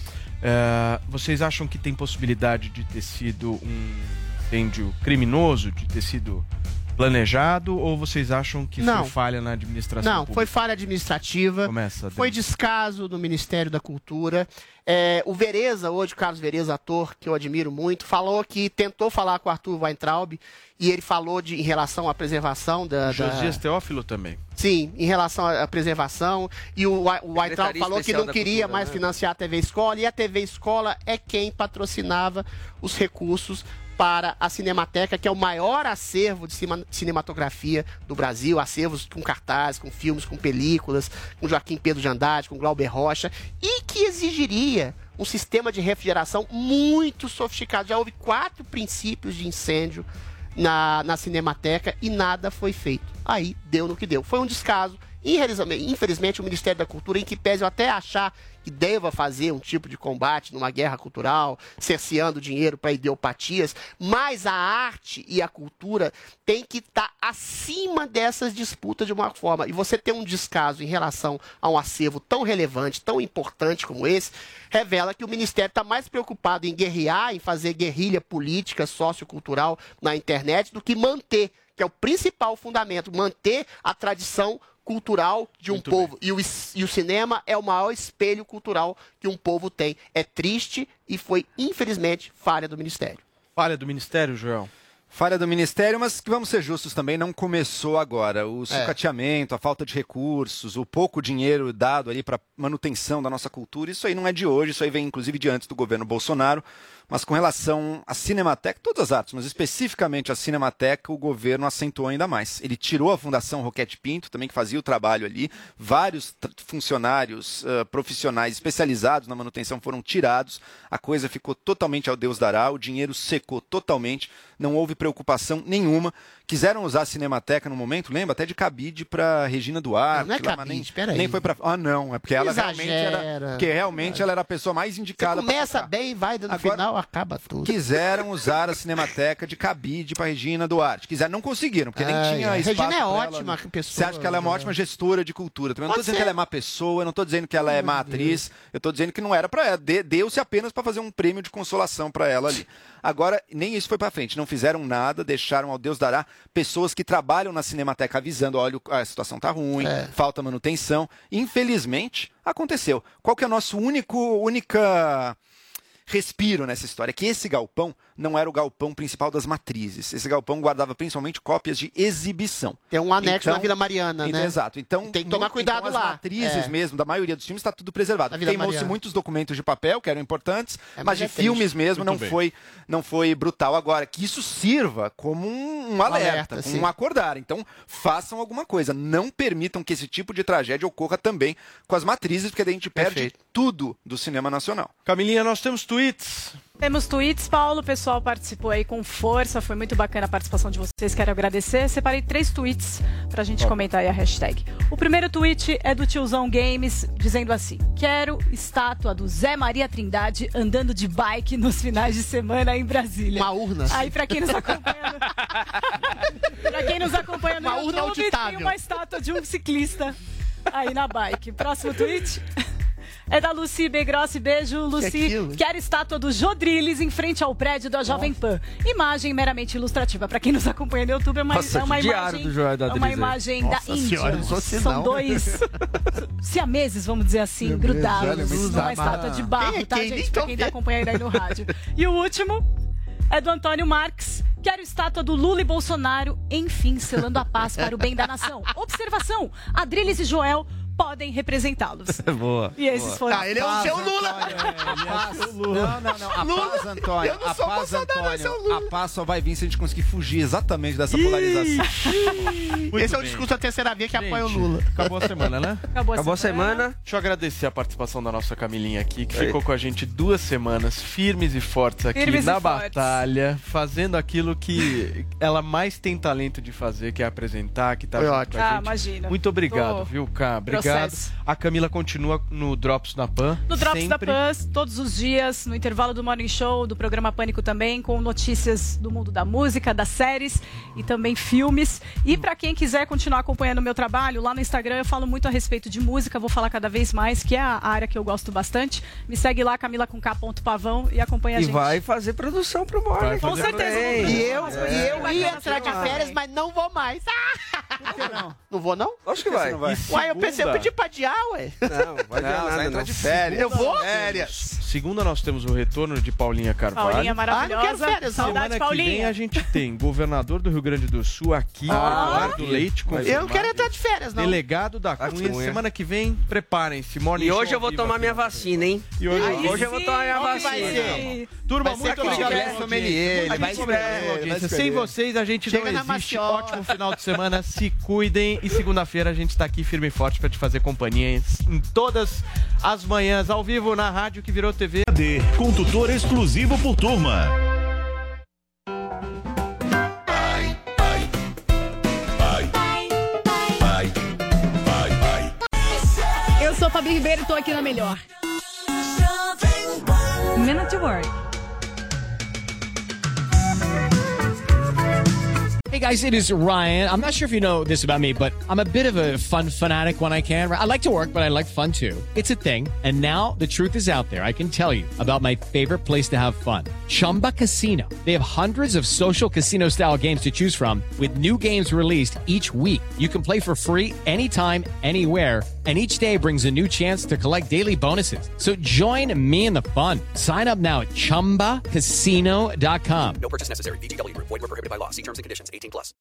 vocês acham que tem possibilidade de ter sido um incêndio criminoso, de ter sido planejado, ou vocês acham que foi falha na administração pública? Foi falha administrativa, foi descaso do Ministério da Cultura. O Vereza, hoje, o Carlos Vereza, ator, que eu admiro muito, falou que tentou falar com o Arthur Weintraub e ele falou em relação à preservação da... Josias Teófilo também. Sim, em relação à preservação, e o Weintraub falou que não queria mais financiar a TV Escola, e a TV Escola é quem patrocinava os recursos para a Cinemateca, que é o maior acervo de cinematografia do Brasil, acervos com cartazes, com filmes, com películas, com Joaquim Pedro de Andrade, com Glauber Rocha, e que exigiria um sistema de refrigeração muito sofisticado. Já houve 4 princípios de incêndio na Cinemateca e nada foi feito. Aí deu no que deu. Foi um descaso. Infelizmente, o Ministério da Cultura, em que pese eu até achar que deva fazer um tipo de combate numa guerra cultural, cerceando dinheiro para ideopatias, mas a arte e a cultura tem que estar acima dessas disputas de uma forma. E você ter um descaso em relação a um acervo tão relevante, tão importante como esse, revela que o Ministério está mais preocupado em guerrear, em fazer guerrilha política, sociocultural na internet, do que manter, que é o principal fundamento, manter a tradição cultural de um povo. E o cinema é o maior espelho cultural que um povo tem. É triste e foi, infelizmente, falha do Ministério. Falha do Ministério, João? Falha do Ministério, mas que vamos ser justos também, não começou agora. O sucateamento, a falta de recursos, o pouco dinheiro dado ali para manutenção da nossa cultura, isso aí não é de hoje, isso aí vem inclusive de antes do governo Bolsonaro. Mas com relação à Cinemateca, todas as artes, mas especificamente a Cinemateca, o governo acentuou ainda mais. Ele tirou a Fundação Roquete Pinto, também que fazia o trabalho ali. Vários funcionários profissionais especializados na manutenção foram tirados. A coisa ficou totalmente ao Deus dará, o dinheiro secou totalmente, não houve preocupação nenhuma. Quiseram usar a Cinemateca no momento, lembra? Até de cabide para Regina Duarte. Não é cabide, peraí. Nem foi para... não, é porque ela realmente ela era a pessoa mais indicada. Você começa bem, vai no final, acaba tudo. Quiseram usar a Cinemateca de cabide para Regina Duarte. Não conseguiram, porque nem tinha espaço. Regina é ótima pessoa. Você acha que ela é uma ótima gestora de cultura. Também não estou dizendo que ela é má pessoa, não estou dizendo que ela é má atriz, eu estou dizendo que não era para ela. Deu-se apenas para fazer um prêmio de consolação para ela ali. Agora, nem isso foi para frente. Não fizeram nada, deixaram ao Deus dará pessoas que trabalham na Cinemateca avisando, olha, a situação tá ruim, falta manutenção. Infelizmente, aconteceu. Qual que é o nosso única respiro nessa história? Que esse galpão não era o galpão principal das matrizes. Esse galpão guardava principalmente cópias de exibição. Tem um anexo na Vila Mariana, né? Exato. Então, tem que tomar cuidado então, lá. As matrizes mesmo, da maioria dos filmes, está tudo preservado. Queimou-se muitos documentos de papel, que eram importantes, mas de filmes mesmo não foi brutal. Agora, que isso sirva como um alerta, um acordar. Então, façam alguma coisa. Não permitam que esse tipo de tragédia ocorra também com as matrizes, porque daí a gente perde tudo do cinema nacional. Camilinha, nós temos tweets. Temos tweets, Paulo. O pessoal participou aí com força. Foi muito bacana a participação de vocês. Quero agradecer. Separei 3 tweets pra gente comentar aí a hashtag. O primeiro tweet é do Tiozão Games, dizendo assim: quero estátua do Zé Maria Trindade andando de bike nos finais de semana em Brasília. Uma urna. Aí, pra quem nos acompanha no YouTube, tem uma estátua de um ciclista aí na bike. Próximo tweet é da Lucy B. Grossi. Beijo, Lucy. Quero estátua do Jodriles em frente ao prédio da Jovem Pan. Imagem meramente ilustrativa. Pra quem nos acompanha no YouTube, é uma imagem da Índia. São 2 siameses, vamos dizer assim, grudados numa estátua de barro, tá, gente? Pra quem tá acompanhando aí no rádio. E o último é do Antônio Marques. Quero estátua do Lula e Bolsonaro, enfim, selando a paz para o bem da nação. Observação: Adriles e Joel podem representá-los. Boa. E esses foram. Ele é o seu Lula. Não. A paz, Antônio. A paz, Antônio. A paz só vai vir se a gente conseguir fugir exatamente dessa polarização. Esse é o discurso da terceira via que apoia o Lula. Acabou a semana, né? Acabou a semana. Deixa eu agradecer a participação da nossa Camilinha aqui, que ficou com a gente 2 semanas firmes e fortes aqui na batalha, fazendo aquilo que ela mais tem talento de fazer, que é apresentar, que tá junto com a gente. Imagina. Muito obrigado, viu, Cá? Obrigado. A Camila continua no Drops da Pan. No Drops da Pan, todos os dias, no intervalo do Morning Show, do programa Pânico também, com notícias do mundo da música, das séries e também filmes. E pra quem quiser continuar acompanhando o meu trabalho, lá no Instagram eu falo muito a respeito de música, vou falar cada vez mais, que é a área que eu gosto bastante. Me segue lá, camila.k.pavão, e acompanha a gente. E vai fazer produção pro Morning. Com certeza. E eu ia entrar de férias, mas não vou mais. Por que não? Não vou, não? Acho que vai. Uai, eu pedi pra adiar, ué. Não, vai nada, entrar de férias. Eu vou? Férias. Segunda, nós temos o retorno de Paulinha Carvalho. Paulinha maravilhosa. não quero férias, não. Saudade, Semana Paulinha. que vem a gente tem governador do Rio Grande do Sul aqui, Eduardo Leite. Eu não quero entrar de férias, não. Delegado da Cunha. Semana que vem, preparem-se. E hoje eu vou tomar minha vacina, hein? E hoje eu vou tomar minha vacina. Turma, muito obrigado. Sem vocês, a gente não existe. Ótimo final de semana. Se cuidem. E segunda-feira a gente tá aqui firme e forte pra te fazer companhia em todas as manhãs, ao vivo na rádio que virou TV. Com tutor exclusivo por turma. Eu sou Fabi Ribeiro e tô aqui na Melhor. Minute to Work. Hey guys, it is Ryan. I'm not sure if you know this about me, but I'm a bit of a fun fanatic when I can. I like to work, but I like fun too. It's a thing. And now the truth is out there. I can tell you about my favorite place to have fun. Chumba Casino. They have hundreds of social casino style games to choose from with new games released each week. You can play for free anytime, anywhere. And each day brings a new chance to collect daily bonuses. So join me in the fun. Sign up now at ChumbaCasino.com. No purchase necessary. VGW Group. Void where prohibited by law. See terms and conditions. 18+.